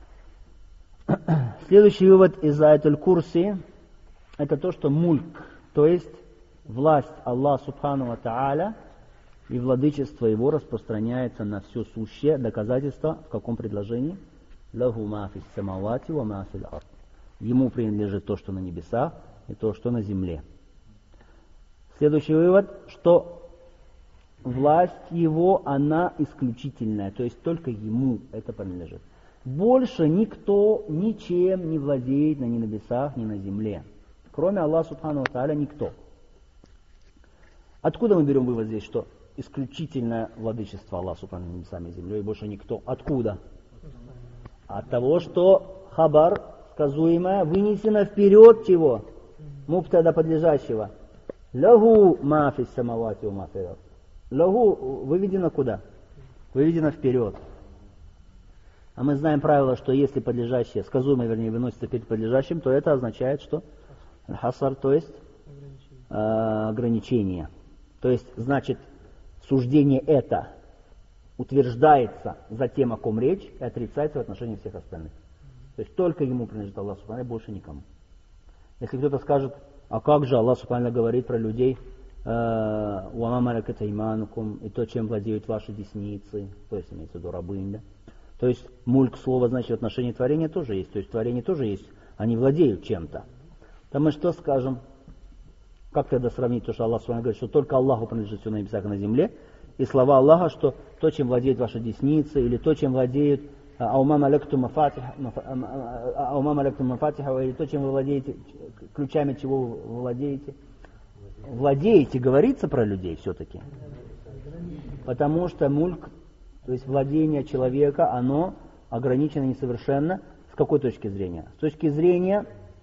Следующий вывод из Аятуль Курси — это то, что мульк, то есть власть Аллаха Субхану ва Тааля и владычество его распространяется на все сущее. Доказательство в каком предложении? Лаху ма фис самавати ва ма фил ард. Ему принадлежит то, что на небесах, и то, что на земле. Следующий вывод, что власть его, она исключительная, то есть только ему это принадлежит. Больше никто ничем не владеет ни на небесах, ни на земле. Кроме Аллаха Субхану ва Тааля никто. Откуда мы берем вывод здесь, что исключительное владычество Аллаха Субхану над небесами и землей, и больше никто? Откуда? От того, что хабар, сказуемое, вынесено вперед чего? Мубтада подлежащего. Лаху ма фис самавати ва ма фил ард. Лаху выведено куда? Выведено вперед. А мы знаем правило, что если подлежащее, сказуемое, вернее, выносится перед подлежащим, то это означает, что хасар, то есть э, ограничение. То есть, значит, суждение это утверждается за тем, о ком речь, и отрицается в отношении всех остальных. То есть только ему принадлежит Аллах Субхану, больше никому. Если кто-то скажет, а как же Аллах Субхану говорит про людей, «Уама малякат айманукум», и то, чем владеют ваши десницы, то есть имеется в виду рабынь, да? То есть мульк слово, значит, в отношении творения тоже есть, то есть творение тоже есть, они владеют чем-то. То мы что скажем? Как тогда сравнить то, что Аллах Субхану говорит, что только Аллаху принадлежит все на небесах и на земле, и слова Аллаха, что то, чем владеют ваши десницы, или то, чем владеют «Аума малактум мафатиха», или то, чем вы владеете, ключами чего вы владеете. Владеете, говорится про людей все-таки. Потому что мульк, то есть владение человека, оно ограничено несовершенно. С какой точки зрения? С точки зрения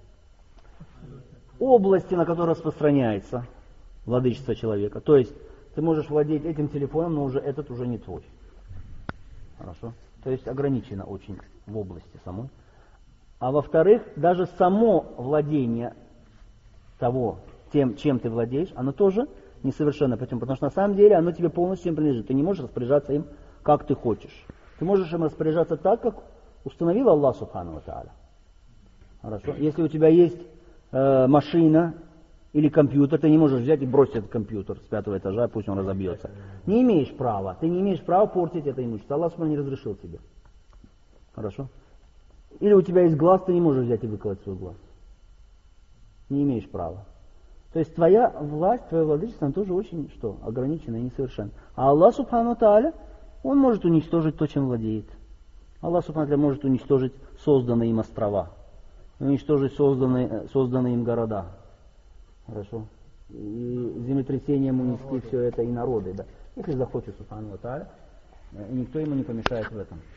области, на которой распространяется владычество человека. То есть ты можешь владеть этим телефоном, но уже этот уже не твой. Хорошо? То есть ограничено очень в области самой. А во-вторых, даже само владение того, тем, чем ты владеешь, оно тоже несовершенно. Почему? Потому что на самом деле оно тебе полностью им принадлежит. Ты не можешь распоряжаться им, как ты хочешь. Ты можешь им распоряжаться так, как установил Аллах Субхану ва Тааля. Хорошо? Если у тебя есть э, машина или компьютер, ты не можешь взять и бросить этот компьютер с пятого этажа, пусть он разобьется. Не имеешь права. Ты не имеешь права портить это имущество. Аллах Субхану не разрешил тебе. Хорошо? Или у тебя есть глаз, ты не можешь взять и выколоть свой глаз. Не имеешь права. То есть твоя власть, твое владычество, оно тоже очень что? Ограничено и несовершенно. А Аллах Субхану ва Тааля, он может уничтожить то, чем владеет. Аллах Субхану ва Тааля может уничтожить созданные им острова, уничтожить созданные, созданные им города. Хорошо? И землетрясением унести все это и народы, да. Если захочет Субхану ва Тааля, никто ему не помешает в этом.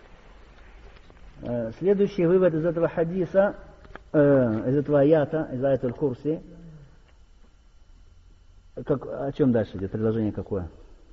Следующий вывод из этого хадиса, из этого аята, из аятуль Курси, как, о чем дальше идет? Предложение какое?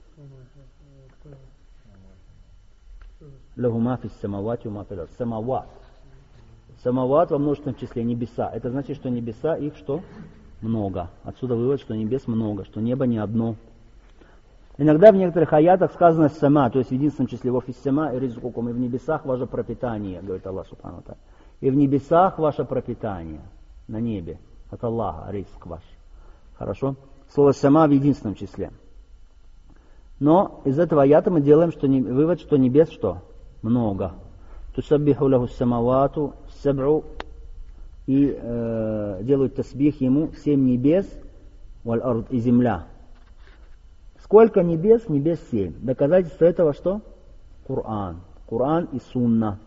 Лаху ма фис самавати ва ма фил ард. Самават. Самават во множественном числе небеса. Это значит, что небеса их что? Много. Отсюда вывод, что небес много, что небо не одно. Иногда в некоторых аятах сказано сама, то есть в единственном числе во фис сама и ризкукум, и в небесах ваше пропитание, говорит Аллах Субхану ва Тааля. И в небесах ваше пропитание, на небе, от Аллаха, ризк ваш. Хорошо? Слово «сама» в единственном числе. Но из этого аята мы делаем что не, вывод, что небес что? Много. Тусаббиху лаху самавату саб'у, и э, делают тасбих ему семь небес валь ард, и земля. Сколько небес? Небес семь. Доказательство этого что? Коран. Коран и сунна.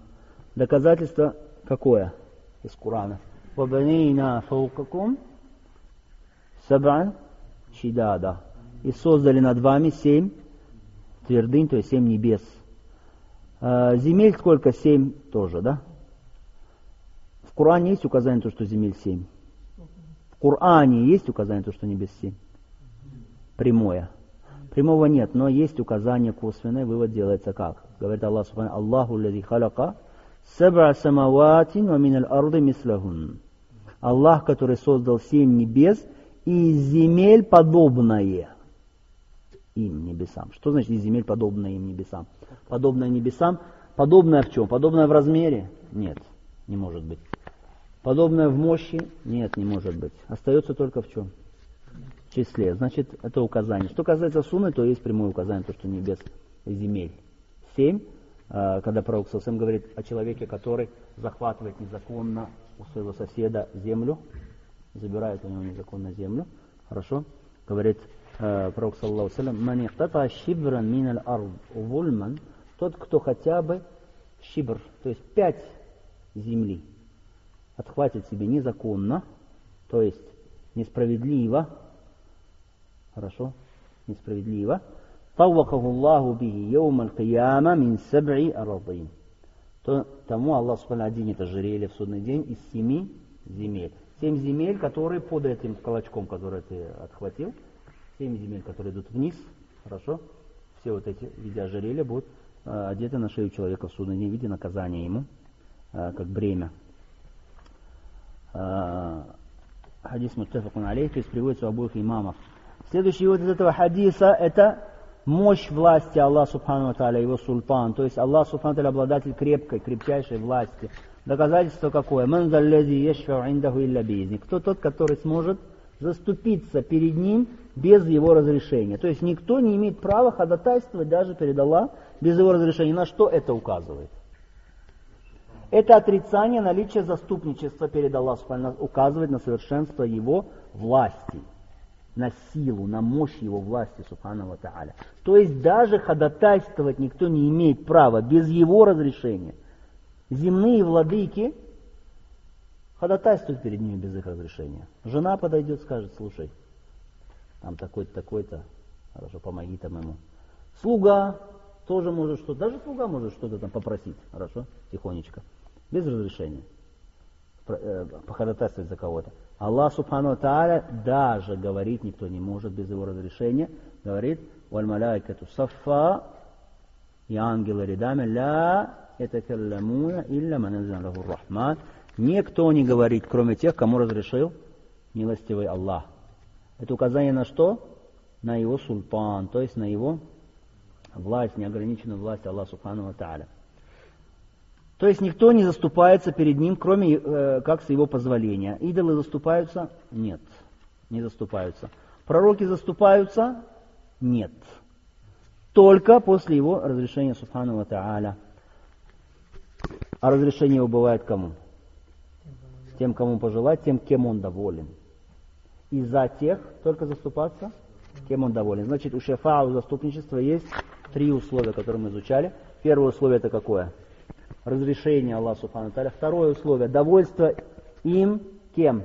Доказательство какое из Корана? وَبَنَيْنَا فَوْقَكُمْ саб'ан шидада. И создали над вами семь твердынь, то есть семь небес. Земель сколько? Семь тоже, да? В Коране есть указание, то, что земель семь? В Коране есть указание, то, что небес семь? Прямое. Прямого нет, но есть указание косвенное, вывод делается как? Говорит Аллах Субхану: Аллаху лази халака саб'а самаватин ва миналь арды мислахун. Аллах, который создал семь небес и из земель подобное им небесам. Что значит из земель подобное им небесам? Подобное небесам. Подобное в чем? Подобное в размере? Нет, не может быть. Подобное в мощи? Нет, не может быть. Остается только в чем? В числе. Значит, это указание. Что касается сунны, то есть прямое указание, то, что небес и земель. Семь, когда пророк Сасам говорит о человеке, который захватывает незаконно у своего соседа землю, забирает у него незаконно землю. Хорошо? Говорит пророк саллаллаху алейхи ва саллям: «Ман ихтата шибран миналь ард вульман», тот, кто хотя бы шибр, то есть пять земли, отхватит себе незаконно, то есть несправедливо, хорошо, несправедливо, «Таввакаху Аллаху бихи йоум аль-кияма мин саб'и арадин», то тому Аллах субхану оденет ожерелье в судный день из семи земель. Семь земель, которые под этим колочком, который ты отхватил, семь земель, которые идут вниз, хорошо, все вот эти в виде ожерелья будут э, одеты на шею человека в судный день в виде наказания ему, э, как бремя. Э, хадис муттафакун алейх, то есть приводится у обоих имамов. Следующий вот из этого хадиса это мощь власти Аллаха субхану ва тааля, его султан, то есть Аллах субхану ва тааля обладатель крепкой, крепчайшей власти. Доказательство какое? Ман заллази яшфау индаху илля биизни. Кто тот, который сможет заступиться перед ним без его разрешения. То есть никто не имеет права ходатайствовать даже перед Аллахом без его разрешения. На что это указывает? Это отрицание наличия заступничества перед Аллахом, указывает на совершенство его власти, на силу, на мощь его власти, субхану ва тааля. То есть даже ходатайствовать никто не имеет права без его разрешения. Земные владыки ходатайствуют перед ними без их разрешения. Жена подойдет, скажет: слушай, там такой-то, такой-то, хорошо, помоги там ему. Слуга тоже может что-то, даже слуга может что-то там попросить, хорошо, тихонечко, без разрешения, походатайствовать за кого-то. Аллах субхану ва тааля даже говорить никто не может без его разрешения. Говорит: «Валь маляикату саффа», и ангелы рядами, «ля ятакалламуна илля ман азина лаху рахман». Никто не говорит, кроме тех, кому разрешил милостивый Аллах. Это указание на что? На его султан, то есть на его власть, неограниченную власть Аллаха субхану ва тааля. То есть никто не заступается перед ним, кроме э, как с его позволения. Идолы заступаются? Нет, не заступаются. Пророки заступаются? Нет. Только после его разрешения субхану ва тааля. А разрешение его бывает кому? Тем, кому пожелать, тем, кем он доволен. И за тех только заступаться, кем он доволен. Значит, у шафаа, у заступничества есть три условия, которые мы изучали. Первое условие это какое? Разрешение Аллаха субхану ва тааля. Второе условие — довольство им кем?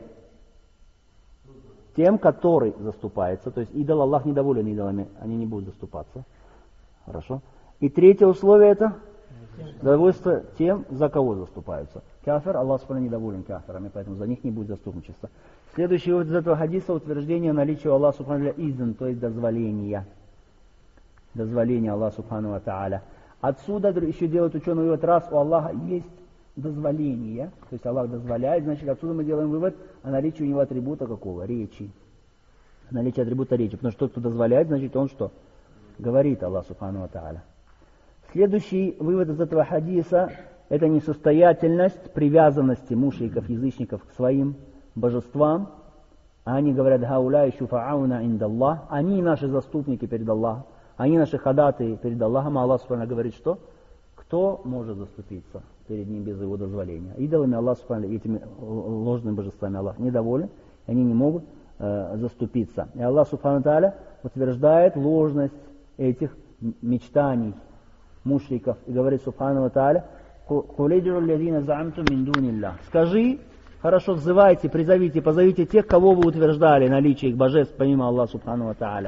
Тем, который заступается. То есть идол, Аллах недоволен идолами, они не будут заступаться. Хорошо. И третье условие это довольство тем, за кого заступаются. Кафир, Аллах субхану недоволен кафирами, поэтому за них не будет заступничества. Следующий вот из этого хадиса утверждение наличия у Аллаха субхану издан, то есть дозволения. Дозволение Аллаха субхану ва тааля. Отсюда еще делают ученый вывод: раз у Аллаха есть дозволение, то есть Аллах дозволяет, значит отсюда мы делаем вывод о наличии у него атрибута какого? Речи. Наличие атрибута речи. Потому что тот, кто дозволяет, значит он что? Говорит Аллах субхану ва тааля. Следующий вывод из этого хадиса — это несостоятельность привязанности мушриков, язычников к своим божествам. Они говорят: «Хауляй шуфаауна индаллах», они наши заступники перед Аллахом, они наши ходатаи перед Аллахом. А Аллах субхану говорит, что? Кто может заступиться перед ним без его дозволения? Идолами Аллах субхану, этими ложными божествами Аллах недоволен, они не могут э, заступиться. И Аллах субхану тааля утверждает ложность этих мечтаний мушриков и говорит субхану ва тааля: «Скажи, хорошо взывайте, призовите, позовите тех, кого вы утверждали наличие их божеств, помимо Аллаха Субхану ва Тааля.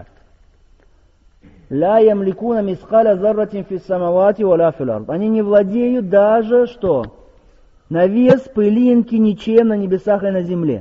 Ла ямликуна мисхаля зарратин фис самавати валя фил ард. Они не владеют даже что? На вес пылинки ничем на небесах и на земле.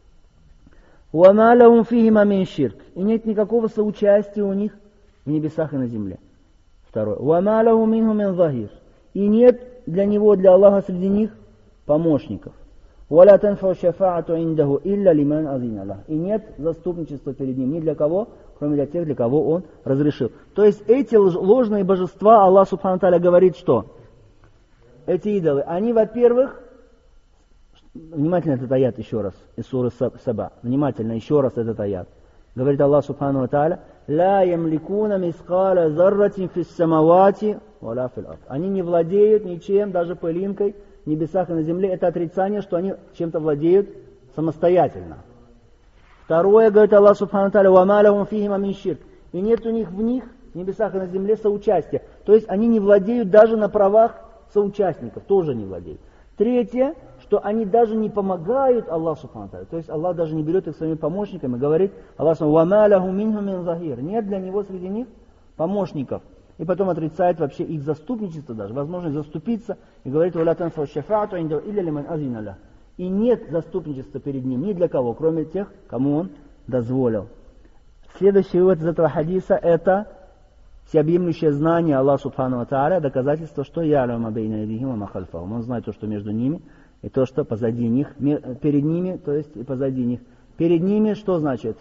Вама лахум фихима мин ширк. И нет никакого соучастия у них в небесах и на земле. Второе. Вама лаху минху мин захир. И нет для него, для Аллаха среди них помощников. Валя танфау шафаату индаху илля лиман азина лах. И нет заступничества перед ним ни для кого, кроме для тех, для кого он разрешил. То есть эти ложные божества, Аллах Субхану Тааля говорит, что эти идолы, они, во-первых, внимательно этот аят еще раз, из суры Саба, внимательно еще раз этот аят. Говорит Аллах Субхану Тааля, ла ямликуна мискаля зарратин фис самавати валя фил ард. Они не владеют ничем, даже пылинкой, в небесах и на земле. Это отрицание, что они чем-то владеют самостоятельно. Второе, говорит Аллах Субхану Тааля, вама лахум фихима мин ширк. И нет у них в них, в небесах и на земле, соучастия. То есть они не владеют даже на правах соучастников, тоже не владеют. Третье, что они даже не помогают Аллаху Субхану Тааля. То есть Аллах даже не берет их своими помощниками, говорит Аллах Субхану «Вама лаху минху мин захир». Нет для него среди них помощников. И потом отрицает вообще их заступничество даже, возможность заступиться, и говорит «Валя танфау шафаату индаху илля лиман азина лах». И нет заступничества перед ним ни для кого, кроме тех, кому он дозволил. Следующий вывод из этого хадиса – это всеобъемлющее знание Аллаха Субхану ва Тааля, доказательство, что «Я'ляму ма бейна айдихим ва ма хальфахум». Он знает то, что между ними, и то, что позади них, перед ними, то есть и позади них. Перед ними что значит?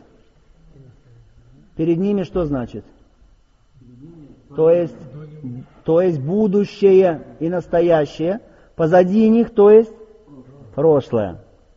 Перед ними что значит? То есть, то есть будущее и настоящее. Позади них, то есть прошлое.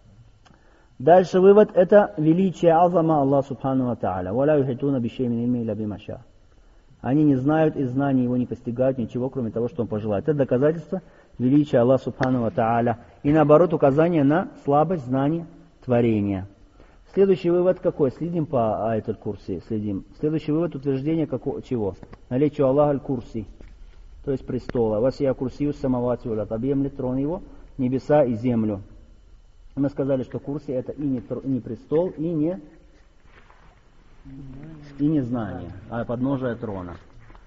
Дальше вывод, это величие азама Аллаха Субхану ва Тааля. «Валя юхитуна бишейин мин илми илля бима ша». Они не знают, из знаний его не постигают ничего, кроме того, что он пожелает. Это доказательство величия Аллаха Субхану ва Тааля. И наоборот, указание на слабость знаний творения. Следующий вывод какой? Следим по аятуль курси. Следим. Следующий вывод, утверждение какого, чего? Наличие Аллаха аль-курси, то есть престола. «Васия курсию самавати валят». Объемлет трон его, небеса и землю. Мы сказали, что курси это и не, и не престол, и не, и не знание, а подножие трона.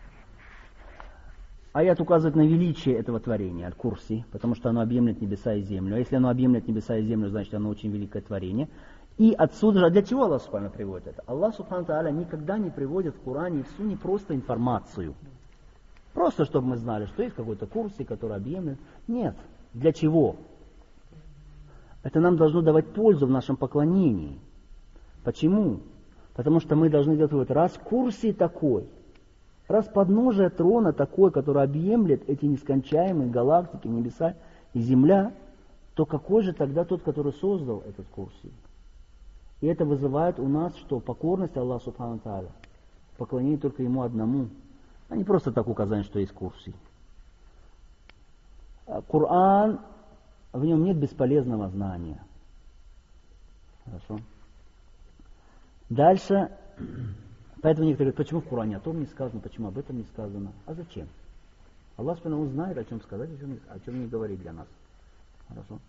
Аят указывает на величие этого творения, аль-курси, потому что оно объемлет небеса и землю. А если оно объемлет небеса и землю, значит оно очень великое творение. И отсюда же, для чего Аллах Субхану приводит это? Аллах Субхану Тааля никогда не приводит в Коране и в Сунне просто информацию. Просто, чтобы мы знали, что есть какой-то курси, который объемлет. Нет. Для чего? Это нам должно давать пользу в нашем поклонении. Почему? Потому что мы должны делать вывод, раз курси такой, раз подножие трона такой, который объемлет эти нескончаемые галактики, небеса и земля, то какой же тогда тот, который создал этот курси? И это вызывает у нас что? Покорность Аллаху Субхану Тааля. Поклонение только Ему одному. А не просто так указание, что есть курси. Коран, в нем нет бесполезного знания. Хорошо. Дальше, поэтому некоторые говорят, почему в Коране о том не сказано, почему об этом не сказано. А зачем? Аллах Субхану знает, о чем сказать, о чем, о чем не говорить для нас. Хорошо.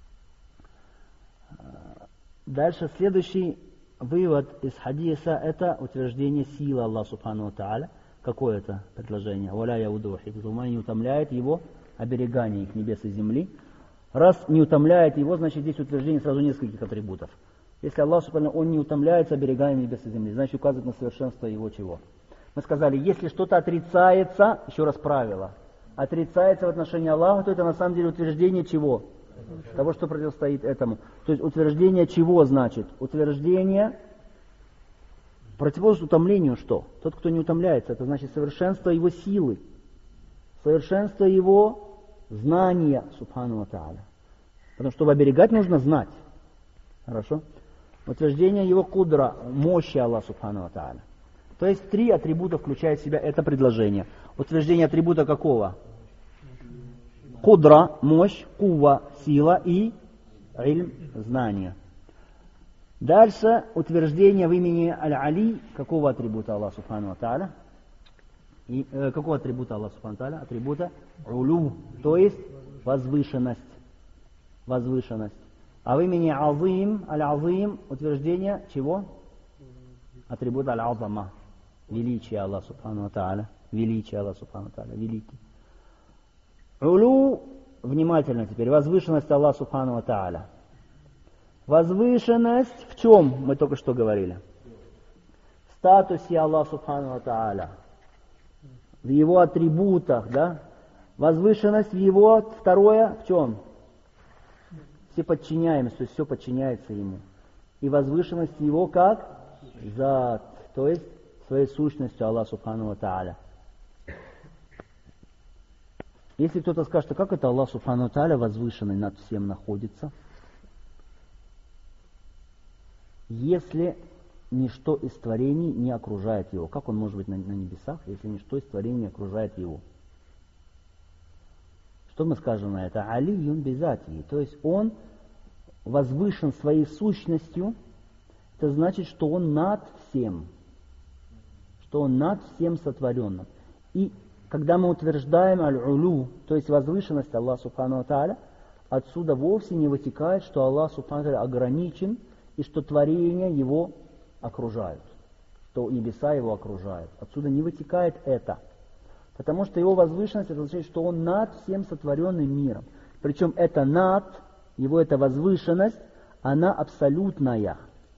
Дальше, следующий вывод из хадиса, это утверждение силы Аллаха Субхану ва Тааля. Какое это предложение? «Валя яудуху хифзухума», не утомляет его оберегание их небес и земли. Раз не утомляет его, значит здесь утверждение сразу нескольких атрибутов. Если Аллах Субхану, он не утомляется обереганием небес и земли, значит указывает на совершенство его чего? Мы сказали, если что-то отрицается, еще раз правило, отрицается в отношении Аллаха, то это на самом деле утверждение чего? Того, что противостоит этому. То есть утверждение чего значит? Утверждение противоположно утомлению что? Тот, кто не утомляется, это значит совершенство его силы, совершенство его знания, Субхану ва Тааля. Потому что чтобы оберегать, нужно знать. Хорошо? Утверждение его кудра, мощи Аллаха Субхану ва Тааля. То есть три атрибута включает в себя это предложение. Утверждение атрибута какого? Кудра, мощь, кува, сила и ильм, знание. Дальше утверждение в имени Аль-Али, какого атрибута Аллаха Субхану ва Тааля? И, э, какого атрибута Аллаха Субхану ва Тааля? Атрибута улу, то есть возвышенность. Возвышенность. А в имени Азим, Аль-Азим, утверждение чего? Атрибут Аль-Азама. Величие Аллаха Субхану ва Тааля. Величие Аллаха Субхану ва Тааля. Великий. Улу, внимательно теперь, возвышенность Аллаха Субхану ва Тааля. Возвышенность в чем? Мы только что говорили. В статусе Аллаха Субхану ва Тааля. В его атрибутах, да? Возвышенность в его, второе, в чем? Все подчиняемость, то есть все подчиняется ему. И возвышенность его как? Зат, то есть своей сущностью Аллаха Субхану ва Тааля. Если кто-то скажет, а как это Аллах Субхану ва Тааля возвышенный над всем находится? Если ничто из творений не окружает его. Как он может быть на, на небесах, если ничто из творений не окружает его? Что мы скажем на это? Алиюн бизати. То есть он возвышен своей сущностью. Это значит, что он над всем. Что он над всем сотворенным. И когда мы утверждаем аль-улу, то есть возвышенность Аллаха Субхану ва Тааля, отсюда вовсе не вытекает, что Аллах Субхану ва Тааля ограничен и что творения его окружают, что небеса его окружают. Отсюда не вытекает это. Потому что его возвышенность, это означает, что он над всем сотворенным миром. Причем это над, его эта возвышенность, она абсолютная.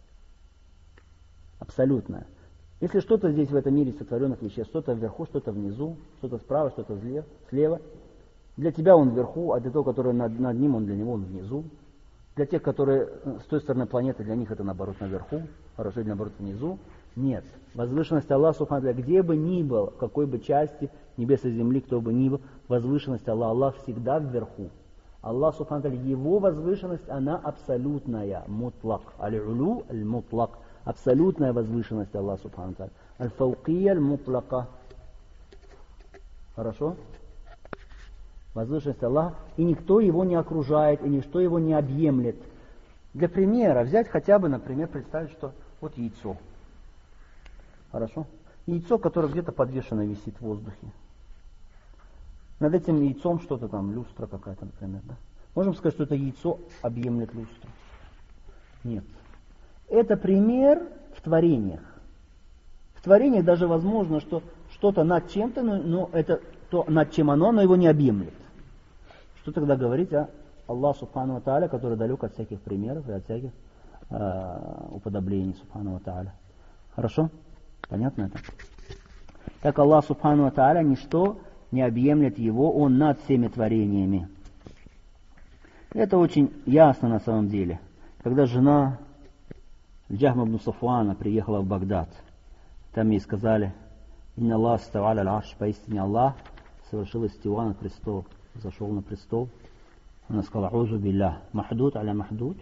Абсолютная. Если что-то здесь в этом мире сотворенных веществ, что-то вверху, что-то внизу, что-то справа, что-то слева, для тебя он вверху, а для того, который над, над ним, он для него он внизу. Для тех, которые с той стороны планеты, для них это наоборот наверху, хорошо, или наоборот внизу. Нет. Возвышенность Аллаха Субхану ва Тааля, где бы ни был, в какой бы части небес и земли, кто бы ни был, возвышенность Аллаха, Аллах всегда вверху. Аллах Субхану ва Тааля, его возвышенность, она абсолютная, мутлак. Аль-улу, аль-мутлак. Абсолютная возвышенность Аллаха Субхану ва Тааля. Аль-фауқия, аль-мутлака. Хорошо? Возвышенность Аллаха, и никто его не окружает, и ничто его не объемлет. Для примера, взять хотя бы, например, представить, что вот яйцо. Хорошо? Яйцо, которое где-то подвешено висит в воздухе. Над этим яйцом что-то там, люстра какая-то, например. Да? Можем сказать, что это яйцо объемлет люстру? Нет. Это пример в творениях. В творениях даже возможно, что что-то над чем-то, но, но это то, над чем оно, но его не объемлет. Что тогда говорить о Аллаху Субхану ва Тааля, который далек от всяких примеров и от всяких э, уподоблений Субхану ва Тааля. Хорошо? Понятно это? Так Аллах Субхану ва Тааля ничто не объемлет его, он над всеми творениями. Это очень ясно на самом деле. Когда жена Джахма ибн Сафуана приехала в Багдад, там ей сказали: «Инна Аллах ставаля аль-арш», поистине Аллах совершил истива на престол, зашел на престол. Она сказала: «Аузу биллях, махдуд аля махдуд».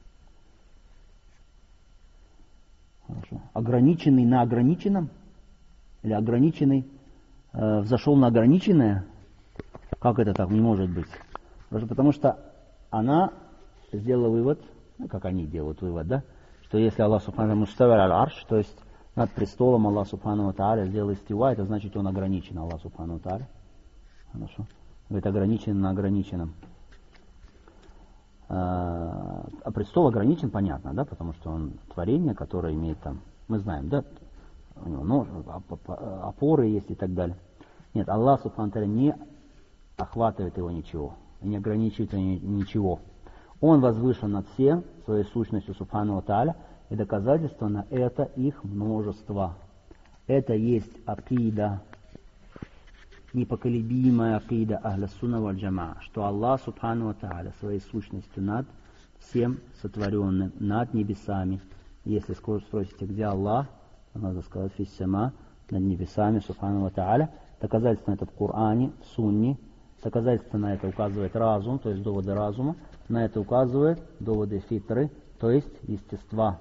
Хорошо. Ограниченный на ограниченном? Или ограниченный э, взошел на ограниченное? Как это так не может быть? Просто потому что она сделала вывод, ну, как они делают вывод, да? Что если Аллах Субхану муставар аль-арш, то есть над престолом Аллах Субхану ва Тааля сделал истива, это значит, он ограничен, Аллах Субхану ва Тааля. Хорошо. Говорит, ограничен на ограниченном. А престол ограничен, понятно, да, потому что он творение, которое имеет там, мы знаем, да, у него нож, опоры есть и так далее. Нет, Аллах Субхану ва Тааля не охватывает его ничего, не ограничивает ничего. Он возвышен над всем своей сущностью Субхану ва Тааля, и доказательство на это их множество. Это есть акида, непоколебимая акида Ахля Сунна валь Джамаа, что Аллах Субхану ва Тааля своей сущностью над всем сотворенным, над небесами. Если спросите, где Аллах, то надо сказать фиссама, над небесами Субхану ва Тааля. Доказательство на это в Коране, в Сунне. Доказательство на это указывает разум, то есть доводы разума. На это указывают доводы фитры, то есть естества.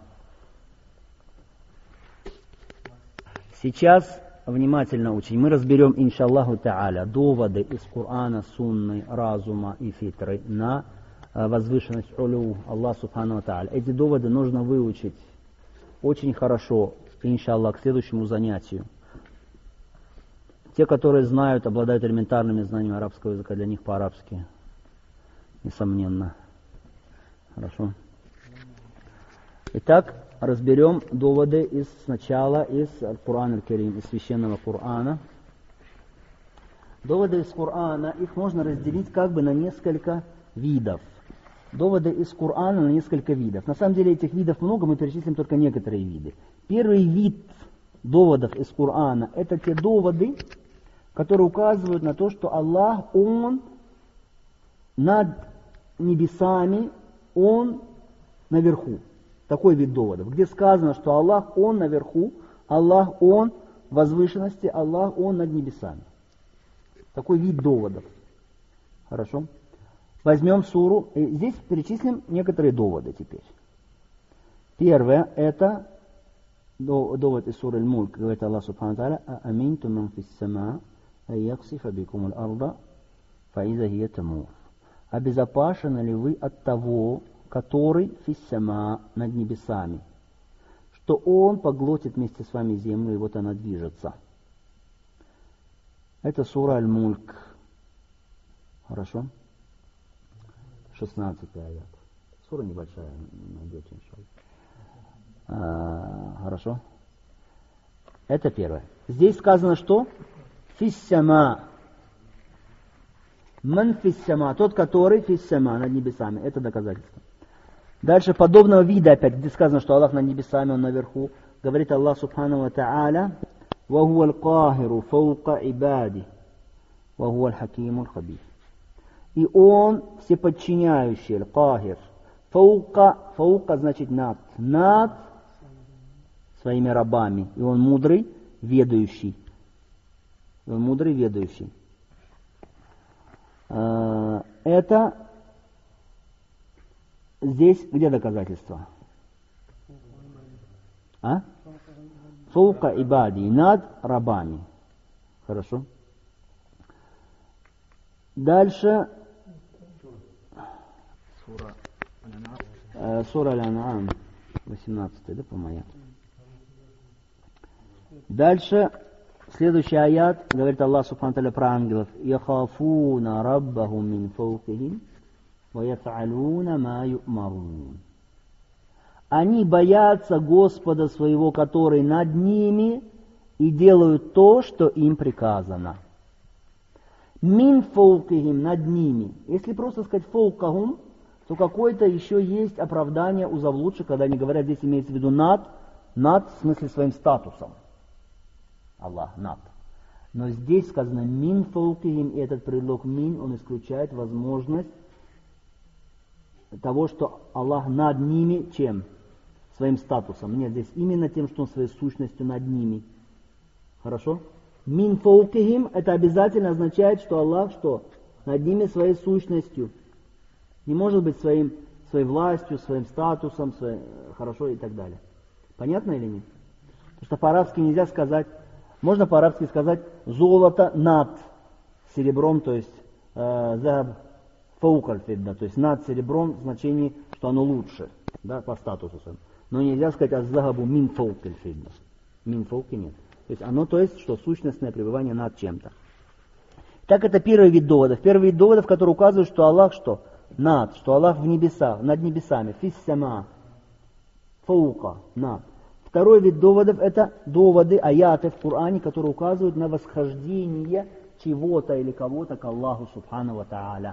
Сейчас внимательно учим. Мы разберем, иншаллаху та'аля, доводы из Корана, Сунны, разума и фитры на возвышенность улу Аллаха Субхану ва Тааля. Эти доводы нужно выучить очень хорошо, иншаллах, к следующему занятию. Те, которые знают, обладают элементарными знаниями арабского языка, для них по-арабски, несомненно. Хорошо. Итак, разберем доводы из, сначала из Аль-Кур'ан Аль-Карим, из Священного Корана. Доводы из Корана, их можно разделить как бы на несколько видов. Доводы из Корана на несколько видов. На самом деле этих видов много, мы перечислим только некоторые виды. Первый вид доводов из Корана — это те доводы, которые указывают на то, что Аллах, Он над небесами, Он наверху. Такой вид доводов, где сказано, что Аллах, Он наверху, Аллах, Он в возвышенности, Аллах, Он над небесами. Такой вид доводов. Хорошо? Возьмем суру, и здесь перечислим некоторые доводы теперь. Первое, это довод из суры Аль-Мульк, говорит Аллах Субхану Тааля: «Аминту ман фис сама, ан яксифа бикум аль-арда, фа иза хия тамур». Обезопасены ли вы от того, который фис сама, над небесами, что Он поглотит вместе с вами землю, и вот она движется. Это сура Аль-Мульк. Хорошо? шестнадцатый аят. Сура небольшая, найдете, иншаллах. А, хорошо? Это первое. Здесь сказано, что фиссама. Ман фиссама. Тот, который фиссама, над небесами. Это доказательство. Дальше подобного вида опять, где сказано, что Аллах над небесами, Он наверху. Говорит Аллах Субхану ва Та'аля: «Ва хуа аль-кахиру фаука ибади, ва хуа аль-хакиму аль-хабир». И Он всеподчиняющий, аль-кахир. Фаука, фаука значит над. Над своими рабами. И Он мудрый, ведающий. И Он мудрый, ведающий. Это здесь где доказательство? А? Фаука ибади, над рабами. Хорошо. Дальше сура Аль-Ан'ам, восемнадцатый, да, по-моему. Дальше следующий аят, говорит Аллах Субхану Тааля про ангелов: «Яхафуна раббахум мин фаукихим, ва яф'алуна ма ю'марун». Они боятся Господа своего, который над ними, и делают то, что им приказано. Мин фаукихим, над ними. Если просто сказать фаукахум, то какое-то еще есть оправдание у завлудших, когда они говорят, здесь имеется в виду над, над в смысле своим статусом. Аллах над. Но здесь сказано мин фаукихим, и этот предлог мин, он исключает возможность того, что Аллах над ними чем? Своим статусом. Нет, здесь именно тем, что Он своей сущностью над ними. Хорошо? Мин фаукихим, это обязательно означает, что Аллах что? Над ними своей сущностью. Не может быть своим, своей властью, своим статусом, своей, хорошо и так далее. Понятно или нет? Потому что по-арабски нельзя сказать, можно по-арабски сказать золото над серебром, то есть захаб фаукальфидда, то есть над серебром в значении, что оно лучше, да, по статусу. Но нельзя сказать аз-захабу мин фаукальфидда. Мин фауки нет. То есть оно, то есть, что сущностное пребывание над чем-то. Так это первый вид доводов. Первый вид доводов, который указывает, что Аллах что? Над, что Аллах в небесах, над небесами. Фиссама, фаука, над. Второй вид доводов — это доводы, аяты в Коране, которые указывают на восхождение чего-то или кого-то к Аллаху Субхану ва Тааля.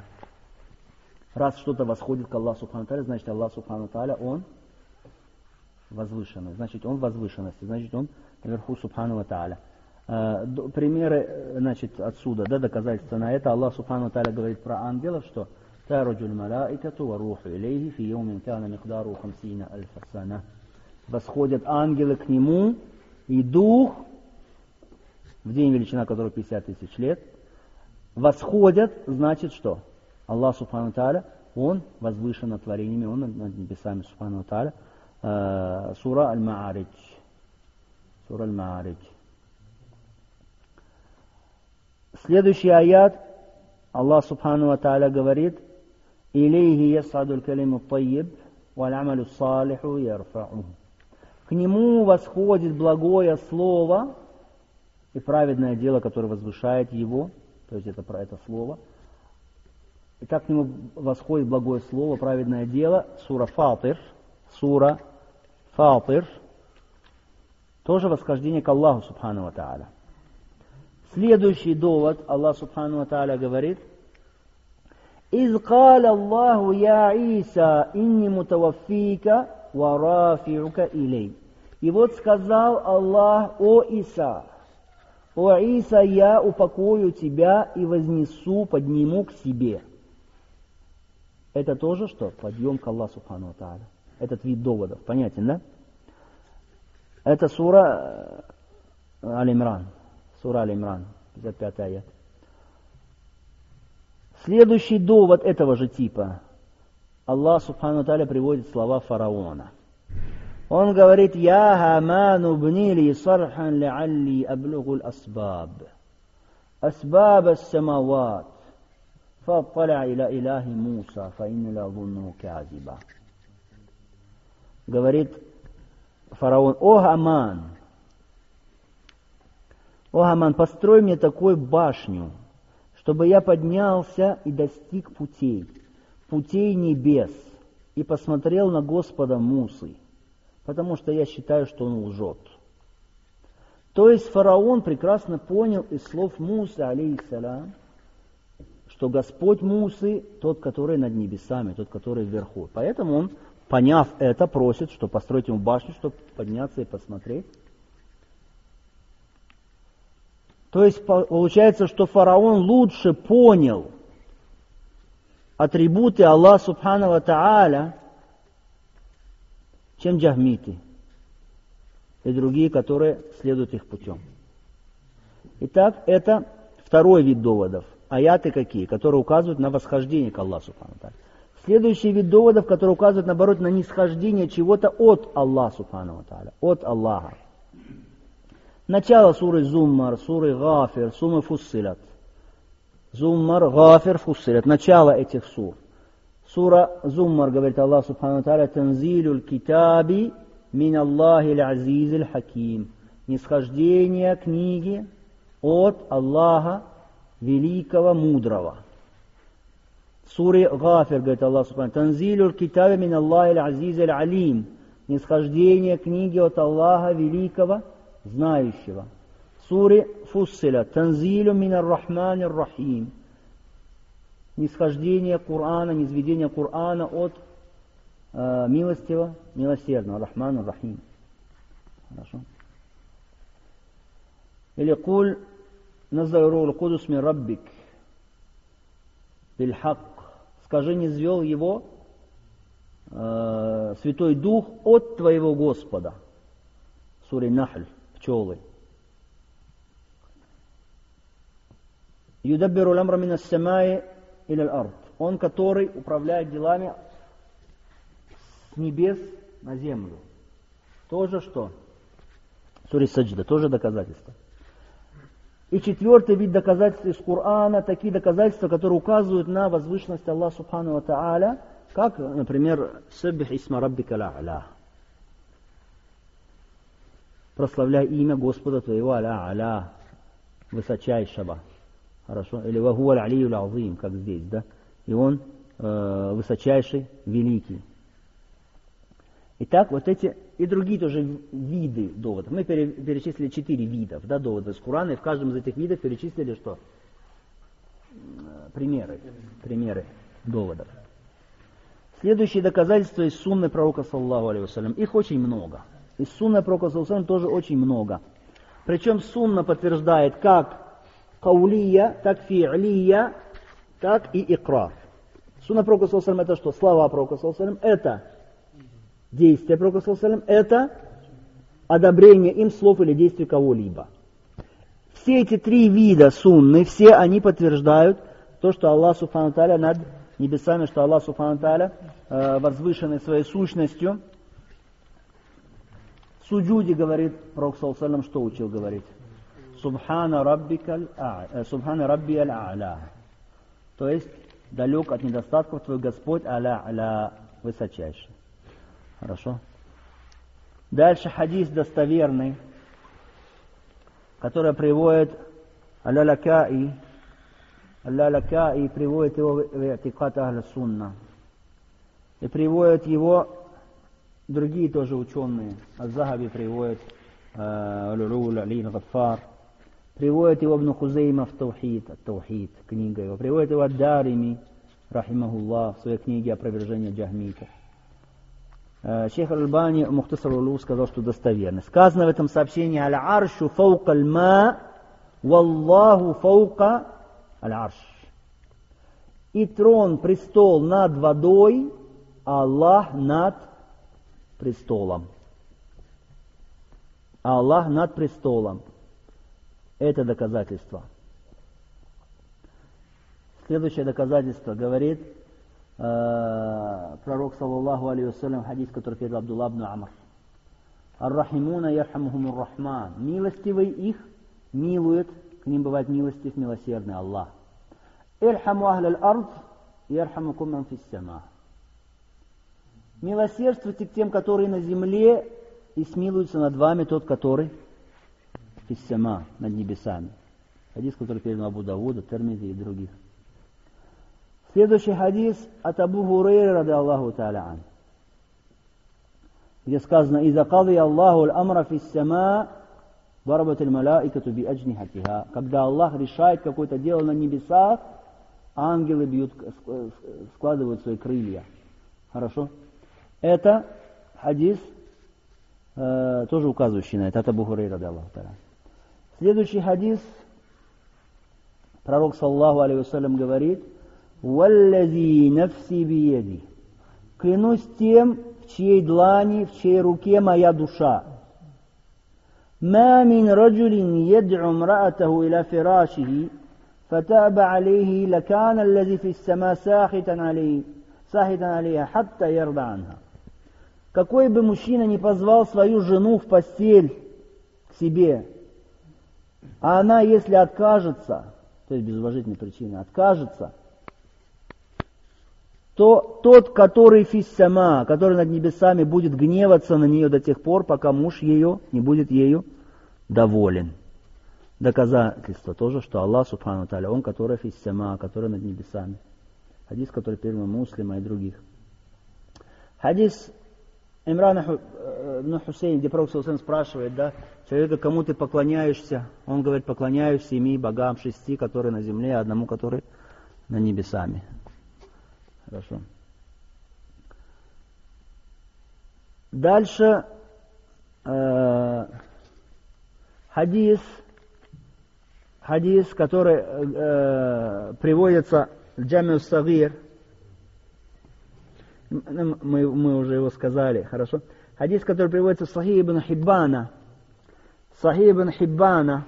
Раз что-то восходит к Аллаху Субхану ва Тааля, значит Аллах Субхану ва Тааля, Он возвышенный. Значит, Он в возвышенности, значит, Он наверху Субхану ва Тааля. Примеры, значит, отсюда, да, доказательства на это. Аллах Субхану ва Тааля говорит про ангелов, что «Тараджуль малаикату ва руху илейхи фи йомин кана микдару хамсина альфа сана». Восходят ангелы к Нему, и Дух, в день величина которого пятьдесят тысяч лет, восходят, значит что? Аллах Субхану ва Тааля, Он возвышен над творениями, Он над небесами Субхану ва Тааля. Сура Аль-Ма'аридж. Сура Аль-Ма'аридж. Следующий аят, Аллах Субхану ва Тааля говорит: «Илейхи яс'адуль калиму тайиб, валь амалю салиху ярфа'уху». К Нему восходит благое слово и праведное дело, которое возвышает его, то есть это про это слово, И так к нему восходит благое слово, праведное дело. Сура Фатир. Сура Фатир. Тоже восхождение к Аллаху Субхану ва Тааля. Следующий довод. Аллах Субхану ва Тааля говорит: «Из каля Аллаху я Иса, инни мутаваффика ва рафи'ука илей». И вот сказал Аллах: «О Иса, о Иса, я упокою тебя и вознесу, подниму к себе». Это тоже что? Подъем к Аллаху Субхану ва Тааля. Этот вид доводов. Понятен, да? Это сура Аль-Имран. Сура Аль-Имран, пятьдесят пятый аят. Следующий довод этого же типа. Аллах Субхану ва Тааля приводит слова фараона. Он говорит: «Я хаману бни ли сархан ли'алли аблугу аль-асбаб. Асбаб ас-самават. Фатталя иля илахи Муса, фа инни лазуннуху казиба». Говорит фараон: «О Хаман, о Хаман, построй мне такую башню, чтобы я поднялся и достиг путей, путей небес, и посмотрел на Господа Мусы, потому что я считаю, что он лжет». То есть фараон прекрасно понял из слов Мусы, алейхиссалям, что Господь Мусы тот, который над небесами, тот, который вверху. Поэтому он, поняв это, просит, что построить ему башню, чтобы подняться и посмотреть. То есть получается, что фараон лучше понял атрибуты Аллаха Субхану ва Тааля, чем джахмиты и другие, которые следуют их путем. Итак, это второй вид доводов. Аяты какие? Которые указывают на восхождение к Аллаху Субхану ва Тааля. Следующий вид доводов, который указывает, наоборот, на нисхождение чего-то от Аллаха Субхану ва Тааля, от Аллаха. Начало суры Зуммар, суры Гафир, суры Фуссилат. Зуммар, Гафир, Фуссилат. Начало этих сур. Сура Зуммар, говорит Аллах Субхану ва Тааля: «Танзилюль китаби мин Аллахи аль-Азизиль Хаким». Нисхождение книги от Аллаха Великого, Мудрого. В суре Гафир, говорит Аллах Субхану: «Танзилюль китаби мин Аллахи аль-Азизиль Алим». Нисхождение книги от Аллаха Великого, Знающего. В суре Фуссилат: «Танзилю мин ар-Рахмани ар-Рахим». Нисхождение Корана, низведение Корана от э, милостивого, милосердного, Рахман ар-Рахим. Хорошо. Или «Куль наззаля рух аль-Кудус мин Раббик биль-хак». Скажи, не низвел его э, Святой Дух от твоего Господа. В суре Нахль, пчелы. «Юдаббиру л-амра мин ас-самаи иля аль-ард». Он, который управляет делами с небес на землю. Тоже что? Суре Саджда, тоже доказательство. И четвертый вид доказательств из Корана, такие доказательства, которые указывают на возвышенность Аллаха Субхану ва Тааля, как, например, «Саббих исма раббика аль-а'ля». Прославляй имя Господа твоего аль-а'ля, высочайшего. Хорошо? Или «Ваху аль-алию аль-азим», как здесь, да? И он э, высочайший, великий. Итак, вот эти и другие тоже виды доводов. Мы перечислили четыре вида, да, доводов из Корана, и в каждом из этих видов перечислили что? Примеры. Примеры доводов. Следующие доказательства из сунны пророка, саллаллаху алейхи вассалям. Их очень много. Из сунны пророка, саллаллаху алейхи вассалям, тоже очень много. Причем сунна подтверждает как каулия, так фи'лия, так и икрар. Сунна пророка, саллаллаху алейхи вассалям, это что? Слова пророка, саллаллаху алейхи вассалям, это действие пророка, саллаллаху алейхи вассалям, это одобрение им слов или действий кого-либо. Все эти три вида сунны, все они подтверждают то, что Аллах Субхану ва Тааля над небесами, что Аллах Субхану ва Тааля э, возвышенный своей сущностью. В суджуде, говорит пророк, саллаллаху алейхи вассалям, что учил говорить? Субхана раббикаль а'ля, Субхана рабби аль-а'ля. То есть далек от недостатков твой Господь аля-аля, высочайший. Хорошо. Дальше хадис достоверный, который приводит Аль-Лакаи, Аль-Лалакаи приводит его в И'тикад Ахля Сунна. И приводят его другие тоже ученые. Аз-Захаби приводит Аль-Улул, Али Гаффар. Приводит его Ибн Хузейма в Таухид, Таухид, книга его. Приводит его Ад-Дарими, рахимахуллах, в своей книге «Опровержение джахмитов». Шейх Аль-Альбани Мухтасар Улу сказал, что достоверно. Сказано в этом сообщении: «Аль-Аршу фаука аль-ма, валлаху фаука аль-арш». И трон, престол над водой, а Аллах над престолом. А Аллах над престолом. Это доказательство. Следующее доказательство говорит э, пророк, саллаллаху алейхи вассалям, хадис, который передал Абдулла ибн Амр. Ар-Рахимуна ярхамухумур Рахман. Милостивый их милует, к ним бывает милостив, милосердный Аллах. Ирхаму ахляль ард, ярхамукум ман фиссама. Милосердствуйте к тем, которые на земле, и смилуется над вами тот, который фиссама, над небесами. Хадис, который передал Абу Давуда, Тирмизи и других. Следующий хадис от Абу Хурейры, ради Аллаху та'аля ан, где сказано: «Иза кади Аллаху аль-амра фиссама, дарабат аль-малаикату би аджнихатиха». Когда Аллах решает какое-то дело на небесах, ангелы бьют, складывают свои крылья. Хорошо? Это хадис, э, тоже указывающий на это, от Абу Хурейры, ради Аллаху та'аля. Следующий хадис, пророк, саллаллаху алейхи вассалям, говорит: «Валлази нафси биеди». Клянусь тем, в чьей длани, в чьей руке моя душа. «Ма мин раджулин яд'у мра'атаху иля фирашихи, фатаба алейхи, лакана аллази фис сама сахитан алейхи, сахитан алейха, хатта ярда анха». Какой бы мужчина ни позвал свою жену в постель к себе, а она, если откажется, то есть без уважительной причины, откажется, то тот, который фиссама, который над небесами, будет гневаться на нее до тех пор, пока муж ее не будет ею доволен. Доказательство тоже, что Аллах, субхану тааля, Он, который фиссама, который над небесами. Хадис, который передал Муслима и других. Хадис Имрана ибн Хусейн, где пророк саллаллаху алейхи ва саллям спрашивает, да, человека, кому ты поклоняешься? Он говорит: поклоняюсь семи богам, шести, которые на земле, а одному, который на небесами. Хорошо. Дальше э, хадис, хадис, который э, приводится в Джамиу Сагир. Мы, мы уже его сказали, хорошо. Хадис, который приводится в Сахих ибн Хиббана. Сахих ибн Хиббана.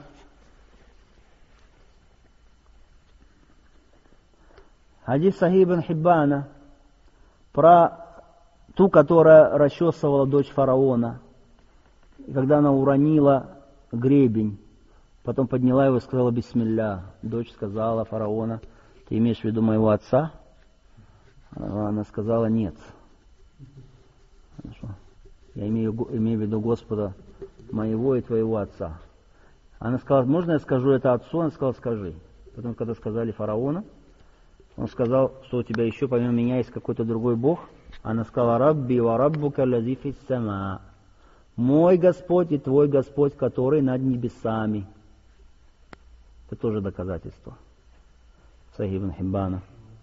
Хадис Сахих ибн Хиббана про ту, которая расчесывала дочь фараона. И когда она уронила гребень, потом подняла его и сказала: «Бисмилля». Дочь сказала фараона: «Ты имеешь в виду моего отца?» Она сказала: «Нет». Хорошо. Я имею, имею в виду Господа моего и твоего отца. Она сказала: «Можно я скажу это отцу?» Она сказала: «Скажи». Потом, когда сказали фараона, он сказал: «Что у тебя еще помимо меня есть какой-то другой Бог?» Она сказала: «Рабби ва раббука лази фис сама». Мой Господь и твой Господь, который над небесами. Это тоже доказательство. Сахих ибн Хиббана.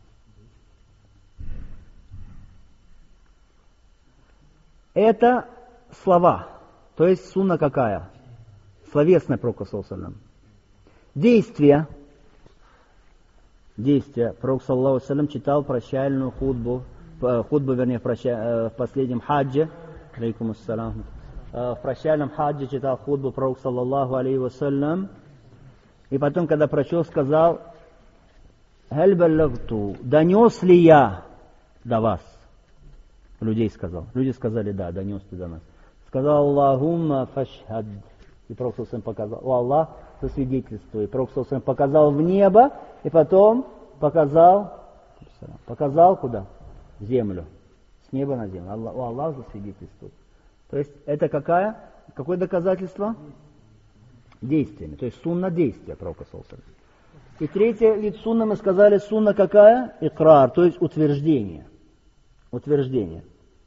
Это слова. То есть сунна какая? Словесная пророк саллаллаху алейхи ва саллям. Действия. Действия. Пророк саллаллаху алейхи ва саллям читал прощальную хутбу, хутбу, вернее, в, проща... в последнем хаджи. Алейкум ассалам. В прощальном хаджи читал хутбу пророк саллаллаху алейхи ва саллям. И потом, когда прочел, сказал: «Халь баллагту», донес ли я до вас? Людей сказал. Люди сказали: «Да, донес ты до нас». Сказал: «Аллахумма фашхад». И пророк саллаллаху алейхи ва саллям показал: «О Аллах, засвидетельствуй». И пророк саллаллаху алейхи ва саллям показал в небо, и потом показал, показал куда? В землю. С неба на землю. Аллах, о Аллах, засвидетельствуй. То есть это какая? Какое доказательство? Действиями. То есть сунна действия пророка саллаллаху алейхи ва саллям. И третий вид сунна, мы сказали, сунна какая? Икрар, то есть утверждение. Утверждение.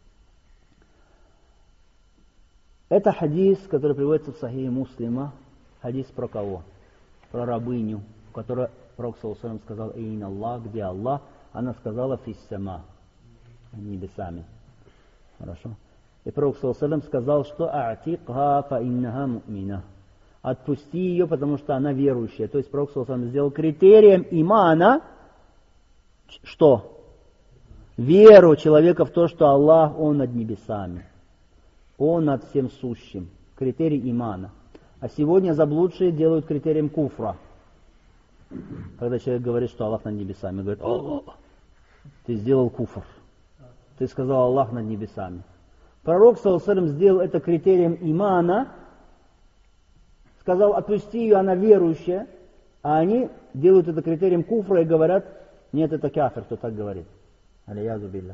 Это хадис, который приводится в Сахихе Муслима. Хадис про кого? Про рабыню, в которой Пророк саллаллаху алейхи ва саллям сказал: «Эйн Аллах», где Аллах? Она сказала: «Фиссама», небесами. Хорошо. И Пророк саллаллаху алейхи ва саллям сказал, что «А'тикха фа иннаха му'мина». Отпусти ее, потому что она верующая. То есть Пророк саллаллаху алейхи ва саллям сделал критерием имана что? Веру человека в то, что Аллах, Он над небесами. Он над всем сущим. Критерий имана. А сегодня заблудшие делают критерием куфра. Когда человек говорит, что Аллах над небесами, говорит: «О, ты сделал куфр. Ты сказал Аллах над небесами». Пророк саллаллаху алейхи ва саллям сделал это критерием имана, сказал: отпусти ее, она верующая, а они делают это критерием куфра и говорят: нет, это кафир, кто так говорит. Алиязу билля.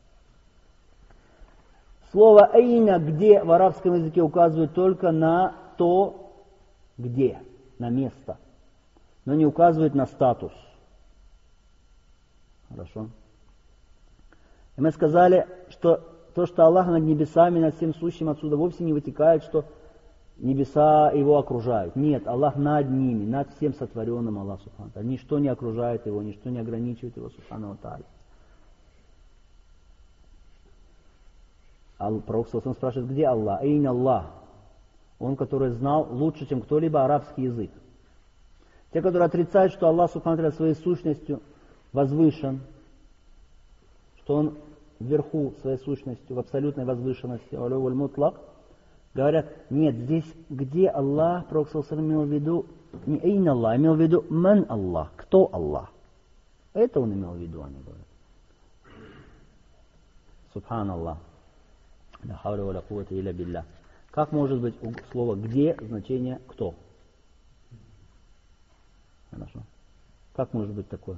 Слово «айна», где в арабском языке, указывает только на то, где, на место, но не указывает на статус. Хорошо. И мы сказали, что то, что Аллах над небесами, над всем сущим, отсюда вовсе не вытекает, что небеса его окружают. Нет, Аллах над ними, над всем сотворенным Аллах субхану ва тааля. Ничто не окружает его, ничто не ограничивает его субхану ва тааля. Пророк саллаллаху алейхи ва саллям спрашивает: где Аллах? Эйн Аллах. Он, который знал лучше, чем кто-либо, арабский язык. Те, которые отрицают, что Аллах субхану ва тааля своей сущностью возвышен, что Он вверху своей сущностью, в абсолютной возвышенности, говорят: нет, здесь где Аллах, Пророк саллаллаху алейхи ва саллям имел в виду не эйн Аллах, имел в виду ман Аллах, кто Аллах. Это он имел в виду, они говорят. Субханаллах. Ла хауля ва ла куввата илля билля. Как может быть у слова «где» значение «кто»? Хорошо. Как может быть такое?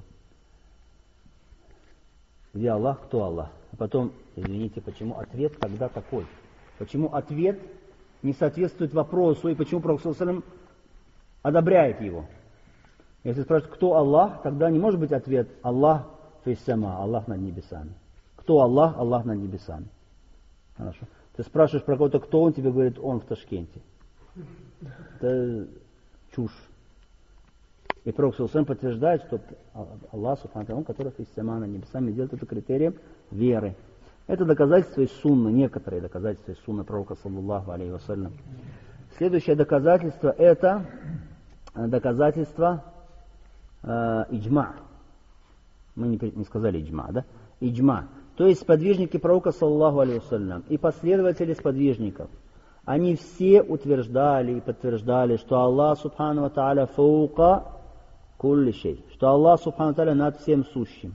Где Аллах, кто Аллах? А потом, извините, почему ответ тогда такой? Почему ответ не соответствует вопросу, и почему Пророк саллаллаху алейхи ва саллям одобряет его? Если спрашивают, кто Аллах, тогда не может быть ответ: Аллах фиссама, Аллах над небесами. Кто Аллах? Аллах над небесами. Хорошо. Ты спрашиваешь про кого-то, кто он, тебе говорит: он в Ташкенте. Это чушь. И Пророк саллаллаху алейхи ва саллям подтверждает, что Аллах субхану ва тааля, он, который фиссама над небесами, делает это критерием веры. Это доказательство из сунны, некоторые доказательства из сунны пророка саллаллаху алейхи ва саллям. Следующее доказательство — это доказательство э, иджма. Мы не, не сказали иджма, да? Иджма. То есть сподвижники пророка саллаллаху алейхи ва саллям и последователи сподвижников, они все утверждали и подтверждали, что Аллах субхану ва тааля фаука кулли шей, что Аллах субхану ва тааля над всем сущим.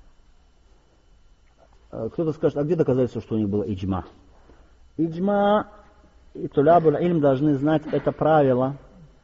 Кто-то скажет: а где доказательство, что у них было иджма? Иджма и тулябуль илм должны знать это правило,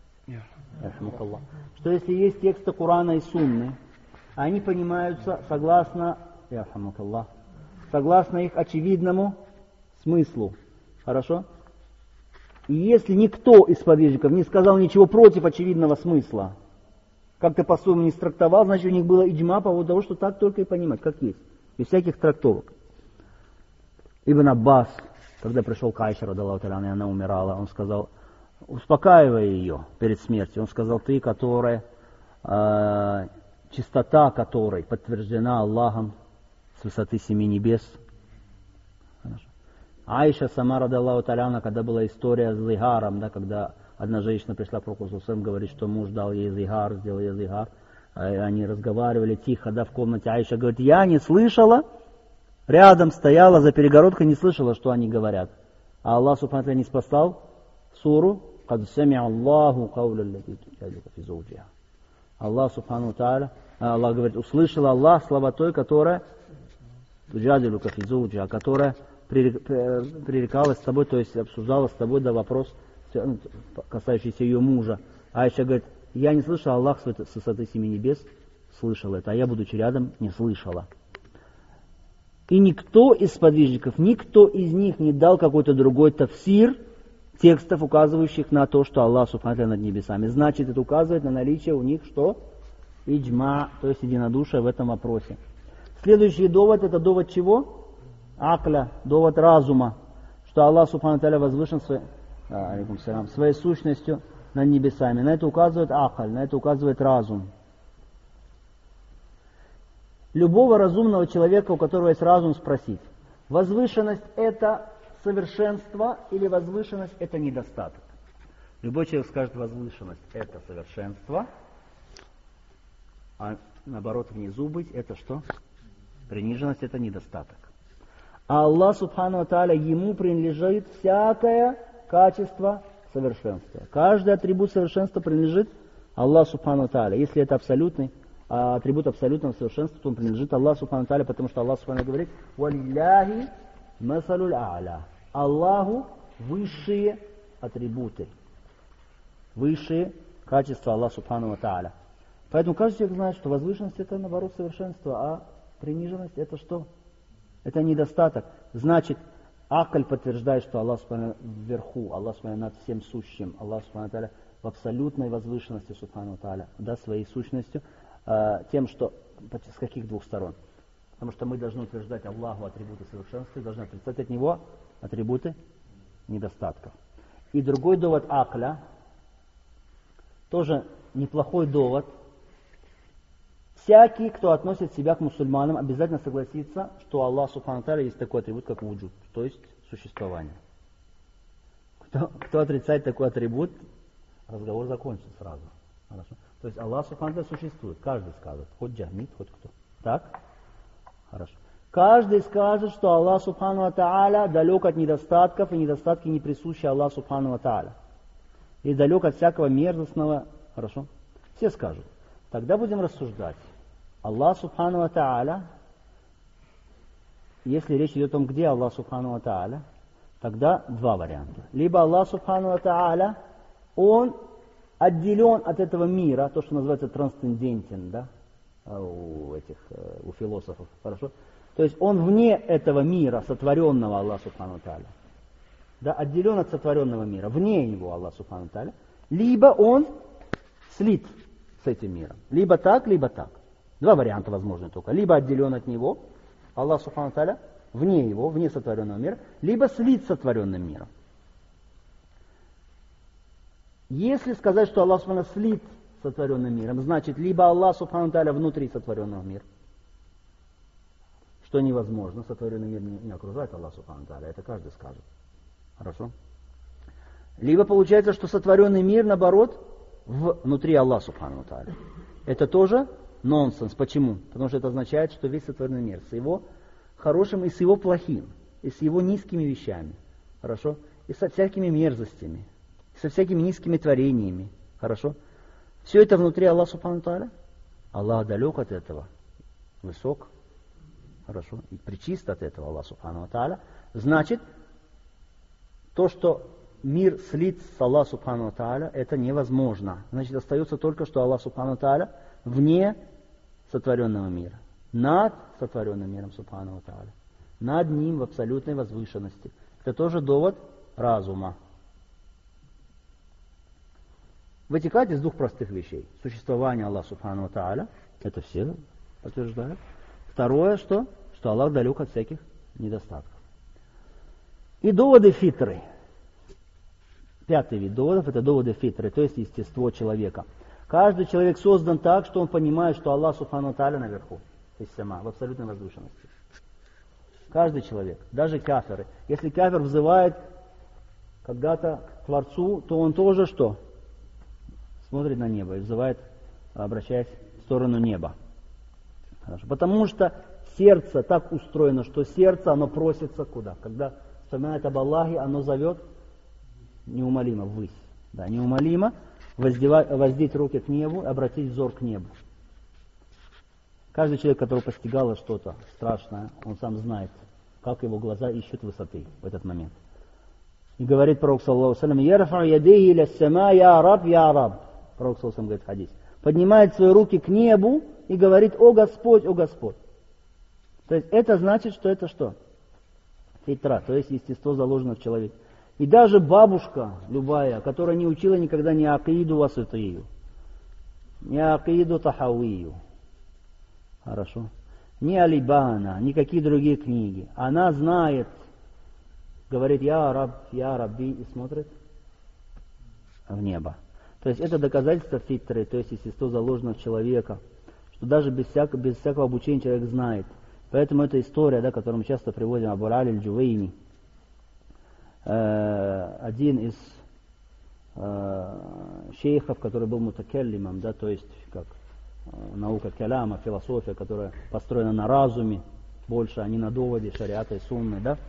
что если есть тексты Корана и Сунны, они понимаются согласно, согласно их очевидному смыслу. Хорошо? И если никто из сподвижников не сказал ничего против очевидного смысла, как-то по-своему не страктовал, значит у них было иджма по поводу того, что так только и понимать, как есть. Без всяких трактовок. Ибн Аббас, когда пришел к Айше, радаллаху та'аля, и она умирала, он сказал, успокаивая ее перед смертью, он сказал: ты, которая, э, чистота которой подтверждена Аллахом с высоты семи небес. Хорошо. Айша сама, радаллаху та'аля, когда была история с зигаром, да, когда одна женщина пришла к пророку саллаллаху алейхи ва саллям, говорит, что муж дал ей зигар, сделал ей зигар. Они разговаривали тихо, да, в комнате. Айша говорит: я не слышала, рядом стояла за перегородкой, не слышала, что они говорят. А Аллах субхану ва тааля не спасал суру «Кад сами'а Аллаху кауля аллати туджадилука фи зауджиха». Аллах субхану ва тааля, Аллах говорит: услышал Аллах слова той, которая туджадилука фи зауджиха, которая пререкалась с тобой, то есть обсуждала с тобой, да, вопрос, касающийся ее мужа. Айша говорит: я не слышал, Аллах с высоты семи небес слышал это, а я, будучи рядом, не слышала. И никто из сподвижников, никто из них не дал какой-то другой тафсир текстов, указывающих на то, что Аллах субхану ва тааля над небесами. Значит, это указывает на наличие у них что? иджма, то есть единодушие в этом вопросе. Следующий довод, это довод чего? Акля, довод разума, что Аллах Субхану Тааля возвышен своей, а, своей сущностью над небесами. На это указывает акль, на это указывает разум. Любого разумного человека, у которого есть разум, спросить, возвышенность это совершенство или возвышенность это недостаток? Любой человек скажет, возвышенность это совершенство, а наоборот внизу быть это что? Приниженность это недостаток. А Аллах Субхану Тааля, ему принадлежит всякое качество совершенства. Каждый атрибут совершенства принадлежит Аллаху Субхану Тааля. Если это абсолютный а атрибут абсолютного совершенства, то он принадлежит Аллаху Субхану Тааля, потому что Аллах Субхану говорит: «Валилляхи масалуль а'ля». Аллаху высшие атрибуты, высшие качества Аллаха Субхану Тааля. Поэтому каждый человек знает, что возвышенность это наоборот совершенство, а приниженность это что? Это недостаток. Значит, акль подтверждает, что Аллах Субхану вверху, Аллах Субхану над всем сущим, Аллах Субхану Тааля в абсолютной возвышенности Субхану Тааля, да, своей сущностью, э, тем, что с каких двух сторон? Потому что мы должны утверждать Аллаху атрибуты совершенства, должны отрицать от него атрибуты недостатков. И другой довод акля, тоже неплохой довод. Всякий, кто относит себя к мусульманам, обязательно согласится, что Аллах Субхану Тааля есть такой атрибут, как вуджуд, то есть существование. Кто, кто отрицает такой атрибут, разговор закончится сразу. Хорошо? То есть Аллах Субхану Тааля существует, каждый скажет, хоть джахмид, хоть кто. Так? Хорошо. Каждый скажет, что Аллах Субхану Тааля далек от недостатков, и недостатки не присущи Аллаху Субхану Тааля. И далек от всякого мерзостного. Хорошо? Все скажут. Тогда будем рассуждать. Аллах Субхану Тааля, если речь идет о том, где Аллах Субхану Тааля, тогда два варианта. Либо Аллах Субхану Тааля, он отделен от этого мира, то, что называется трансцендентен, да, у этих, у философов, хорошо? То есть он вне этого мира, сотворенного Аллаха Субхану Тааля, да, отделен от сотворенного мира, вне него Аллах Субхану Тааля, либо он слит с этим миром. Либо так, либо так. Два варианта возможны только. Либо отделен от него, Аллах Субхану Тааля, вне его, вне сотворенного мира, либо слит с сотворенным миром. Если сказать, что Аллах Субхану слит с сотворенным миром, значит, либо Аллах Субхану Тааля внутри сотворенного мира, что невозможно, сотворенный мир не, не окружает Аллах Субхану Тааля, это каждый скажет. Хорошо? Либо получается, что сотворенный мир, наоборот, внутри Аллаха Субхану Тааля. Это тоже нонсенс. Почему? Потому что это означает, что весь сотворенный мир с его хорошим и с его плохим, и с его низкими вещами, хорошо, и со всякими мерзостями, и со всякими низкими творениями, хорошо. Все это внутри Аллаха Субхану Тааля. Аллах далек от этого, высок, хорошо, и причист от этого Аллах Субхану Тааля. Значит, то, что мир слит с Аллахом Субхану Тааля, это невозможно. Значит, остается только, что Аллах Субхану Тааля вне сотворенного мира, над сотворенным миром Субхану Тааля, над ним в абсолютной возвышенности. Это тоже довод разума. Вытекает из двух простых вещей. Существование Аллаха Субхану Тааля, это все подтверждают. Второе, что? Что Аллах далек от всяких недостатков. И доводы фитры. Пятый вид доводов – это доводы фитры, то есть естество человека. Каждый человек создан так, что он понимает, что Аллах Субхану Тааля наверху, то есть сама, в абсолютной возвышенности. Каждый человек, даже кафиры. Если кафир взывает когда-то к Творцу, то он тоже что? Смотрит на небо и взывает, обращаясь в сторону неба. Хорошо. Потому что сердце так устроено, что сердце, оно просится куда? Когда вспоминает об Аллахе, оно зовет неумолимо ввысь. Да, неумолимо воздеть руки к небу, обратить взор к небу. Каждый человек, который постигал что-то страшное, он сам знает, как его глаза ищут высоты в этот момент. И говорит пророк, саллаллаху алейхи ва саллям, «Ярфа ядейхи иля ссама, я раб, я раб». Пророк, саллаллаху алейхи ва саллям, говорит в хадисе. Поднимает свои руки к небу и говорит: «О Господь, о Господь». То есть это значит, что это что? Фитра, то есть естество заложено в человеке. И даже бабушка любая, которая не учила никогда ни акиду васитию, не акиду тахавию. Хорошо. Не Алибана, никакие другие книги. Она знает, говорит, я раб, я рабби, и смотрит в небо. То есть это доказательство фитры, то есть естество заложено в человека, что даже без всякого, без всякого обучения человек знает. Поэтому эта история, да, которую мы часто приводим, Абу Али аль-Джувейни, э, один из э, шейхов, который был мутакеллимом, да, то есть как э, наука каляма, философия, которая построена на разуме больше, а не на доводе шариата и сунны, да,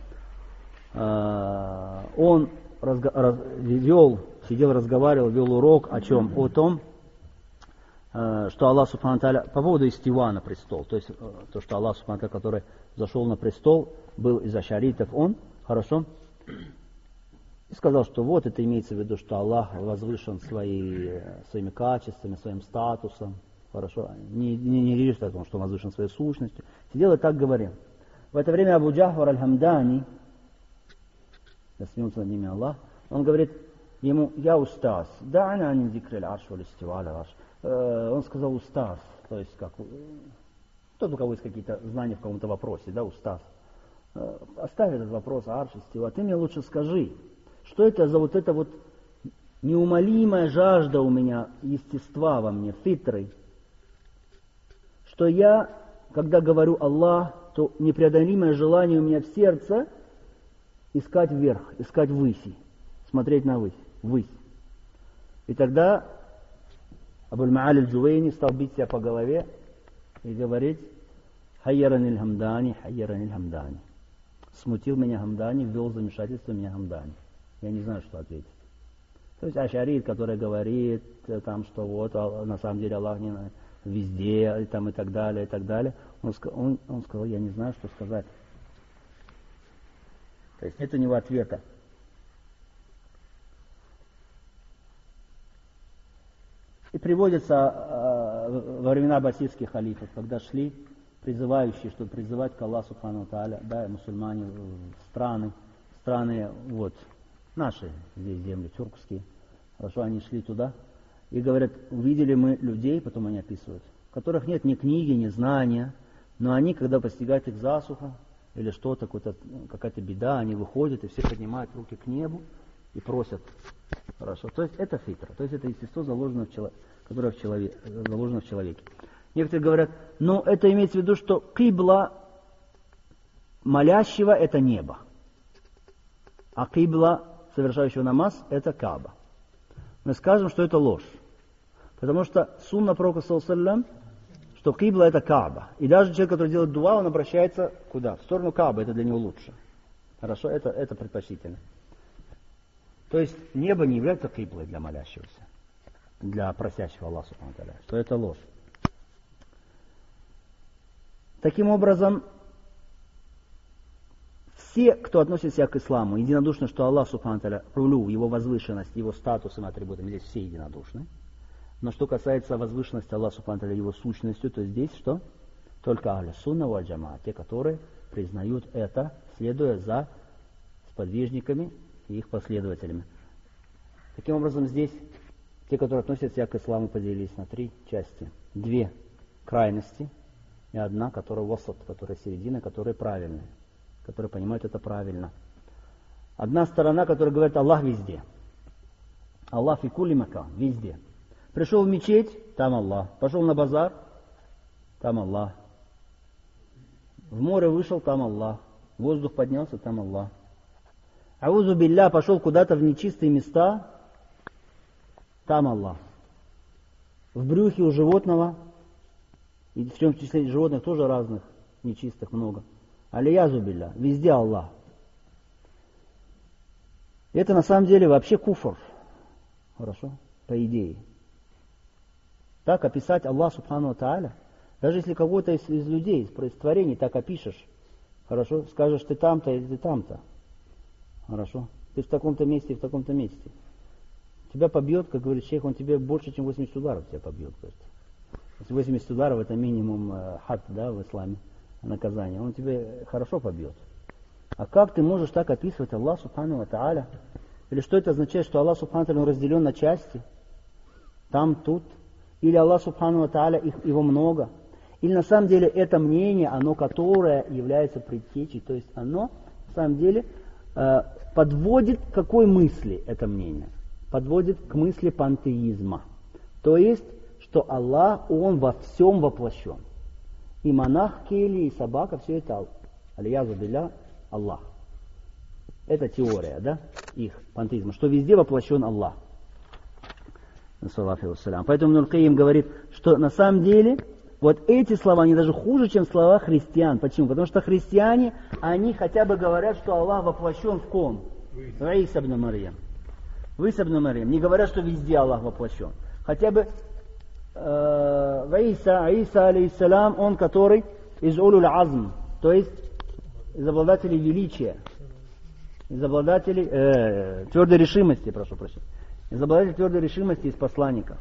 э, он разго- раз- вел, сидел, разговаривал, вел урок о чем? О том, что Аллах Субхану Тааля, по поводу истива на престол, то есть то, что Аллах Субхану Тааля, который зашел на престол, был из ашаритов, он, хорошо, и сказал, что вот это имеется в виду, что Аллах возвышен свои, своими качествами, своим статусом, хорошо, не, не, не речь о том, что он возвышен своей сущностью, сидел и так говорил. В это время Абу Джафар аль-Хамдани, да смеется над ними Аллах, он говорит ему, я устаз, да ана ани зикри аль-арш валь истива аль-арш. Он сказал устаз, то есть как тот, у кого есть какие-то знания в каком-то вопросе, да, устаз. Оставь этот вопрос, арш, истива, ты мне лучше скажи, что это за вот эта вот неумолимая жажда у меня, естества во мне, фитры, что я, когда говорю Аллах, то непреодолимое желание у меня в сердце искать вверх, искать выси, смотреть на высь, высь. И тогда Абу Ма'али аль-Джувейни стал бить себя по голове и говорить: «Хайярани аль-Хамдани, хайярани аль-Хамдани». Смутил меня Хамдани, ввел в замешательство меня Хамдани. Я не знаю, что ответить. То есть ашарит, который говорит, там, что вот на самом деле Аллах не везде, и, там, и так далее, и так далее. Он, он, он сказал, я не знаю, что сказать. То есть нет у него ответа. И приводится э, во времена аббасидских халифов, когда шли призывающие, чтобы призывать к Аллаху Субхану Тааля, да, мусульмане, страны, страны, вот, наши здесь земли, тюркские, хорошо, они шли туда, и говорят, увидели мы людей, потом они описывают, у которых нет ни книги, ни знания, но они, когда постигает их засуха, или что-то, какая-то беда, они выходят, и все поднимают руки к небу и просят. Хорошо. То есть это фитра, то есть это естество, заложено в человеке, которое в человеке, заложено в человеке. Некоторые говорят, ну это имеется в виду, что кибла молящего это небо, а кибла совершающего намаз это Кааба. Мы скажем, что это ложь, потому что сунна пророка саллаллаху алейхи ва саллям, что кибла это Кааба. И даже человек, который делает дуа, он обращается куда? В сторону Каабы, это для него лучше. Хорошо, это, это предпочтительно. То есть небо не является киблой для молящегося, для просящего Аллаха Субхану Тааля, что это ложь. Таким образом, все, кто относится себя к исламу, единодушны, что Аллах Субхану Тааля, рулю, его возвышенность, его статусом, атрибутами, здесь все единодушны. Но что касается возвышенности Аллаха Субхану Тааля, его сущностью, то здесь что? Только ахлю сунна валь джамаа, те, которые признают это, следуя за сподвижниками и их последователями. Таким образом, здесь те, которые относятся себя к исламу, поделились на три части. Две крайности и одна, которая васат, которая середина, которая правильная, которые понимают это правильно. Одна сторона, которая говорит, Аллах везде. Аллах фи кулли макан, везде. Пришел в мечеть, там Аллах. Пошел на базар, там Аллах. В море вышел, там Аллах. В воздух поднялся, там Аллах. Аузу билля, пошел куда-то в нечистые места, там Аллах. В брюхе у животного, и в том числе животных тоже разных, нечистых много. Алиязу билля, везде Аллах. Это на самом деле вообще куфр. Хорошо? По идее. Так описать Аллах Субхану Тааля, даже если кого-то из, из людей, из творений так опишешь, хорошо, скажешь ты там-то или ты там-то. Хорошо? Ты в таком-то месте, в таком-то месте. Тебя побьет, как говорит шейх, он тебе больше, чем восемьдесят ударов тебя побьет. восемьдесят ударов это минимум э, хад, да, в исламе, наказание. Он тебе хорошо побьет. А как ты можешь так описывать Аллах Субхану Тааля? Или что это означает, что Аллах Субхану Тааля разделен на части? Там, тут. Или Аллах Субхану ва Тааля, их, его много. Или на самом деле это мнение, оно которое является предтечей, то есть оно на самом деле э, подводит к какой мысли это мнение? Подводит к мысли пантеизма. То есть, что Аллах, Он во всем воплощен. И монах Кели, и собака, все это аль-язу билля, Аллах. Это теория, да, их пантеизма, что везде воплощен Аллах. Поэтому Ибн аль-Кайим говорит, что на самом деле вот эти слова, они даже хуже, чем слова христиан. Почему? Потому что христиане, они хотя бы говорят, что Аллах воплощен в ком? В Иса ибн Марьям. В Иса ибн Марьям. Не говорят, что везде Аллах воплощен. Хотя бы э, в Иса, Иса алейхиссалям, он который из улул азм, то есть из обладателей величия, из обладателей э, твердой решимости, прошу прощения, из обладателей твердой решимости, из посланников.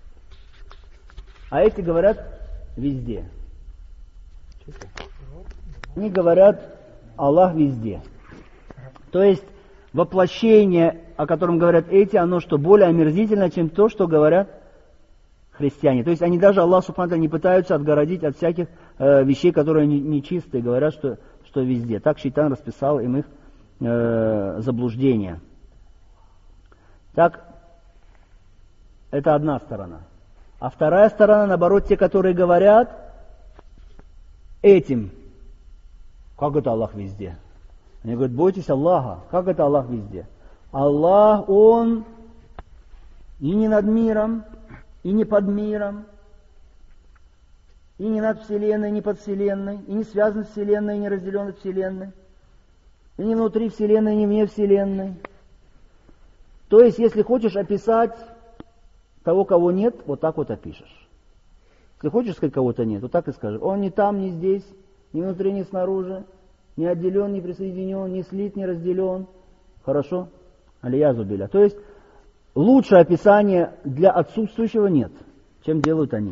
А эти говорят везде. Они говорят Аллах везде. То есть воплощение, о котором говорят эти, оно что, более омерзительно, чем то, что говорят христиане. То есть они даже Аллах Субхану не пытаются отгородить от всяких э, вещей, которые нечистые, говорят, что, что везде. Так шайтан расписал им их э, заблуждение. Так, это одна сторона. А вторая сторона, наоборот, те, которые говорят этим, как это Аллах везде? Они говорят, бойтесь Аллаха, как это Аллах везде? Аллах, Он и не над миром, и не под миром, и не над Вселенной, и не под Вселенной, и не связан с Вселенной, и не разделен от Вселенной, и не внутри Вселенной, и не вне Вселенной. То есть, если хочешь описать того, кого нет, вот так вот опишешь. Если хочешь сказать, кого-то нет, вот так и скажешь. Он не там, не здесь, ни внутри, ни снаружи, не отделен, не присоединен, не слит, не разделен. Хорошо? Алиязу билля. То есть, лучшее описание для отсутствующего нет, чем делают они.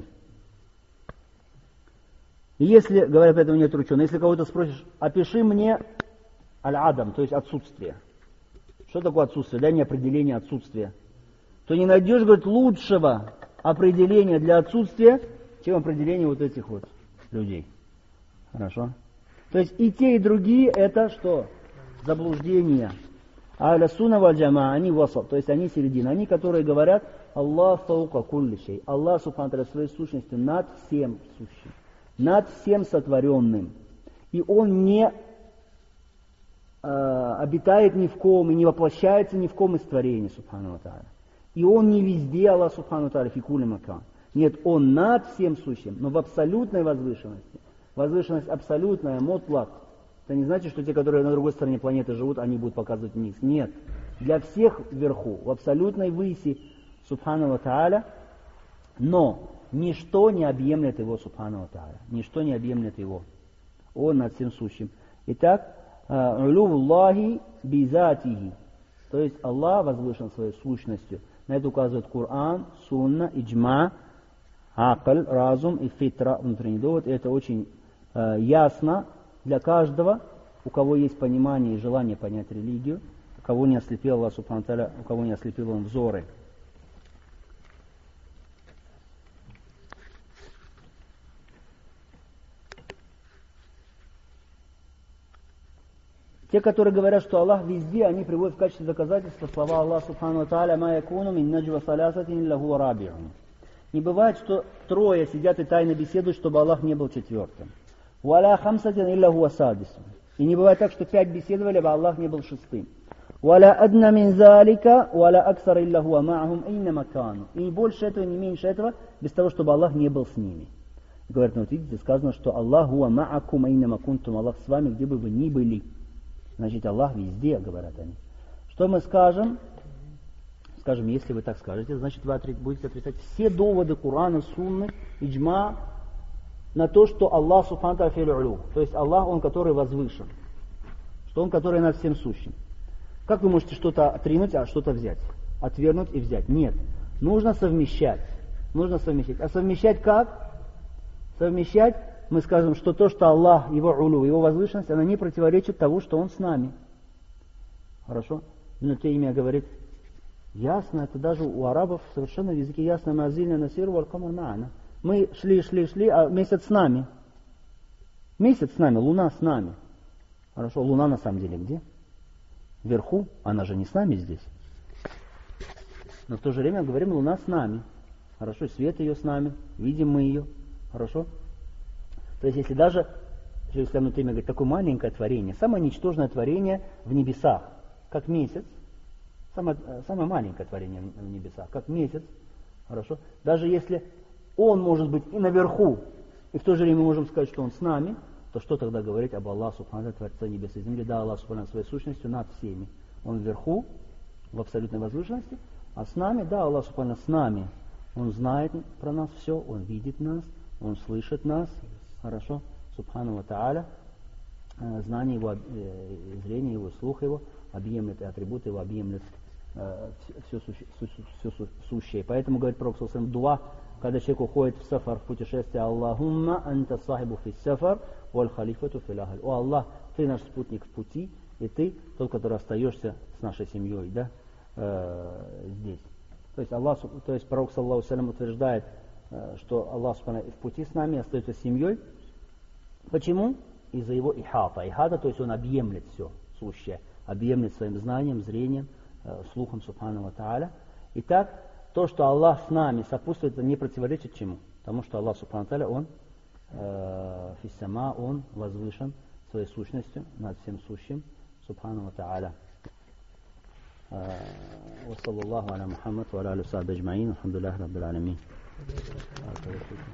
И если, говорят, поэтому нет ученых, если кого-то спросишь, опиши мне аль-адам, то есть отсутствие. Что такое отсутствие? Дай мне определение отсутствия. То не найдешь, говорит, лучшего определения для отсутствия, чем определение вот этих вот людей. Хорошо? То есть и те, и другие это что? Заблуждение. А аля-сунна валь-джамаа, они васат, то есть они середина. Они, которые говорят, Аллах фаука кулли шей. Аллах, субхану ва тааля, своей сущностью над всем сущим, над всем сотворенным. И Он не э, обитает ни в ком, и не воплощается ни в ком из творений, субхану ва тааля. И Он не везде, Аллах субхану ва тааля, фи кулли макан. Нет, Он над всем сущим, но в абсолютной возвышенности. Возвышенность абсолютная, мутлак. Это не значит, что те, которые на другой стороне планеты живут, они будут показывать вниз. Нет. Для всех вверху, в абсолютной выси, субхану ва тааля, но ничто не объемлет Его, субхану ва тааля. Ничто не объемлет Его. Он над всем сущим. Итак, улувуллахи бизатихи. То есть Аллах возвышен своей сущностью. На это указывает Коран, сунна, иджма, акл, разум и фитра, внутренний довод. И это очень э, ясно для каждого, у кого есть понимание и желание понять религию, у кого не ослепил Аллах субхану ва тааля, у кого не ослепил Он взоры. Те, которые говорят, что Аллах везде, они приводят в качестве доказательства слова Аллаха субхану ва тааля «Ма якуну мин наджва салясатин илля хуа раби'ун». Не бывает, что трое сидят и тайно беседуют, чтобы Аллах не был четвертым. «Валя хамсатин илля хуа садисун». И не бывает так, что пять беседовали, а Аллах не был шестым. «Валя адна мин залика, валя аксар илля хуа ма'ахум айна макану». И не больше этого, не меньше этого, без того, чтобы Аллах не был с ними. И говорят, ну вот видите, сказано, что Аллах хуа ма'акум айна макунтум. Аллах с вами, где бы вы ни были. Значит, Аллах везде, говорят они. Что мы скажем? Скажем, если вы так скажете, значит, вы будете отрицать все доводы Корана, Сунны, Иджма на то, что Аллах субхану ва тааля, то есть Аллах, Он, который возвышен, что Он, который над всем сущим. Как вы можете что-то отринуть, а что-то взять? Отвернуть и взять? Нет. Нужно совмещать. Нужно совмещать. А совмещать как? Совмещать, мы скажем, что то, что Аллах, Его улу, Его возвышенность, она не противоречит тому, что Он с нами. Хорошо? Ибн Таймия говорит, Ясно, это даже у арабов совершенно в языке ясно. Мазильна насир валь камар ма'ана. Мы шли, шли, шли, а месяц с нами. Месяц с нами, луна с нами. Хорошо, луна на самом деле где? Вверху, она же не с нами здесь. Но в то же время говорим, луна с нами. Хорошо, свет ее с нами, видим мы ее. Хорошо? То есть, если даже, Шейх Ислам Ибн Таймия говорит, такое маленькое творение, самое ничтожное творение в небесах, как месяц, самое, самое маленькое творение в небесах, как месяц, хорошо? Даже если он может быть и наверху, и в то же время мы можем сказать, что он с нами, то что тогда говорить об Аллахе Субхану Творца небес и земли? Да, Аллах Субхану своей сущностью над всеми. Он вверху, в абсолютной возвышенности, а с нами, да, Аллах Субхану с нами. Он знает про нас все, Он видит нас, Он слышит нас, хорошо, Субхану ва Тааля, знание Его, зрение Его, слух Его, объемлет и атрибуты Его, объемлет все, все, все сущее. Поэтому, говорит Пророк саллаллаху алейхи ва саллям, дуа, когда человек уходит в сафар, в путешествие, Аллахумма анта сахибу фи сафар, валь халифату фил ахль. О Аллах, ты наш спутник в пути, и ты тот, который остаешься с нашей семьей, да, э, здесь. То есть Аллах, то есть Пророк саллаллаху алейхи ва саллям утверждает, э, что Аллах в пути с нами, остается с семьей. Почему? Из-за его ихата. Ихата, то есть он объемлет все сущее, объемлет своим знанием, зрением, э, слухом, субхану ва тааля. Итак, то, что Аллах с нами сопутствует, это не противоречит чему? Потому что Аллах субхану ва тааля, Он э, фиссама, Он возвышен своей сущностью над всем сущим, субхану ва тааля. وصلى الله على محمد وعلى آله وصحبه أجمعين والحمد لله رب العالمين.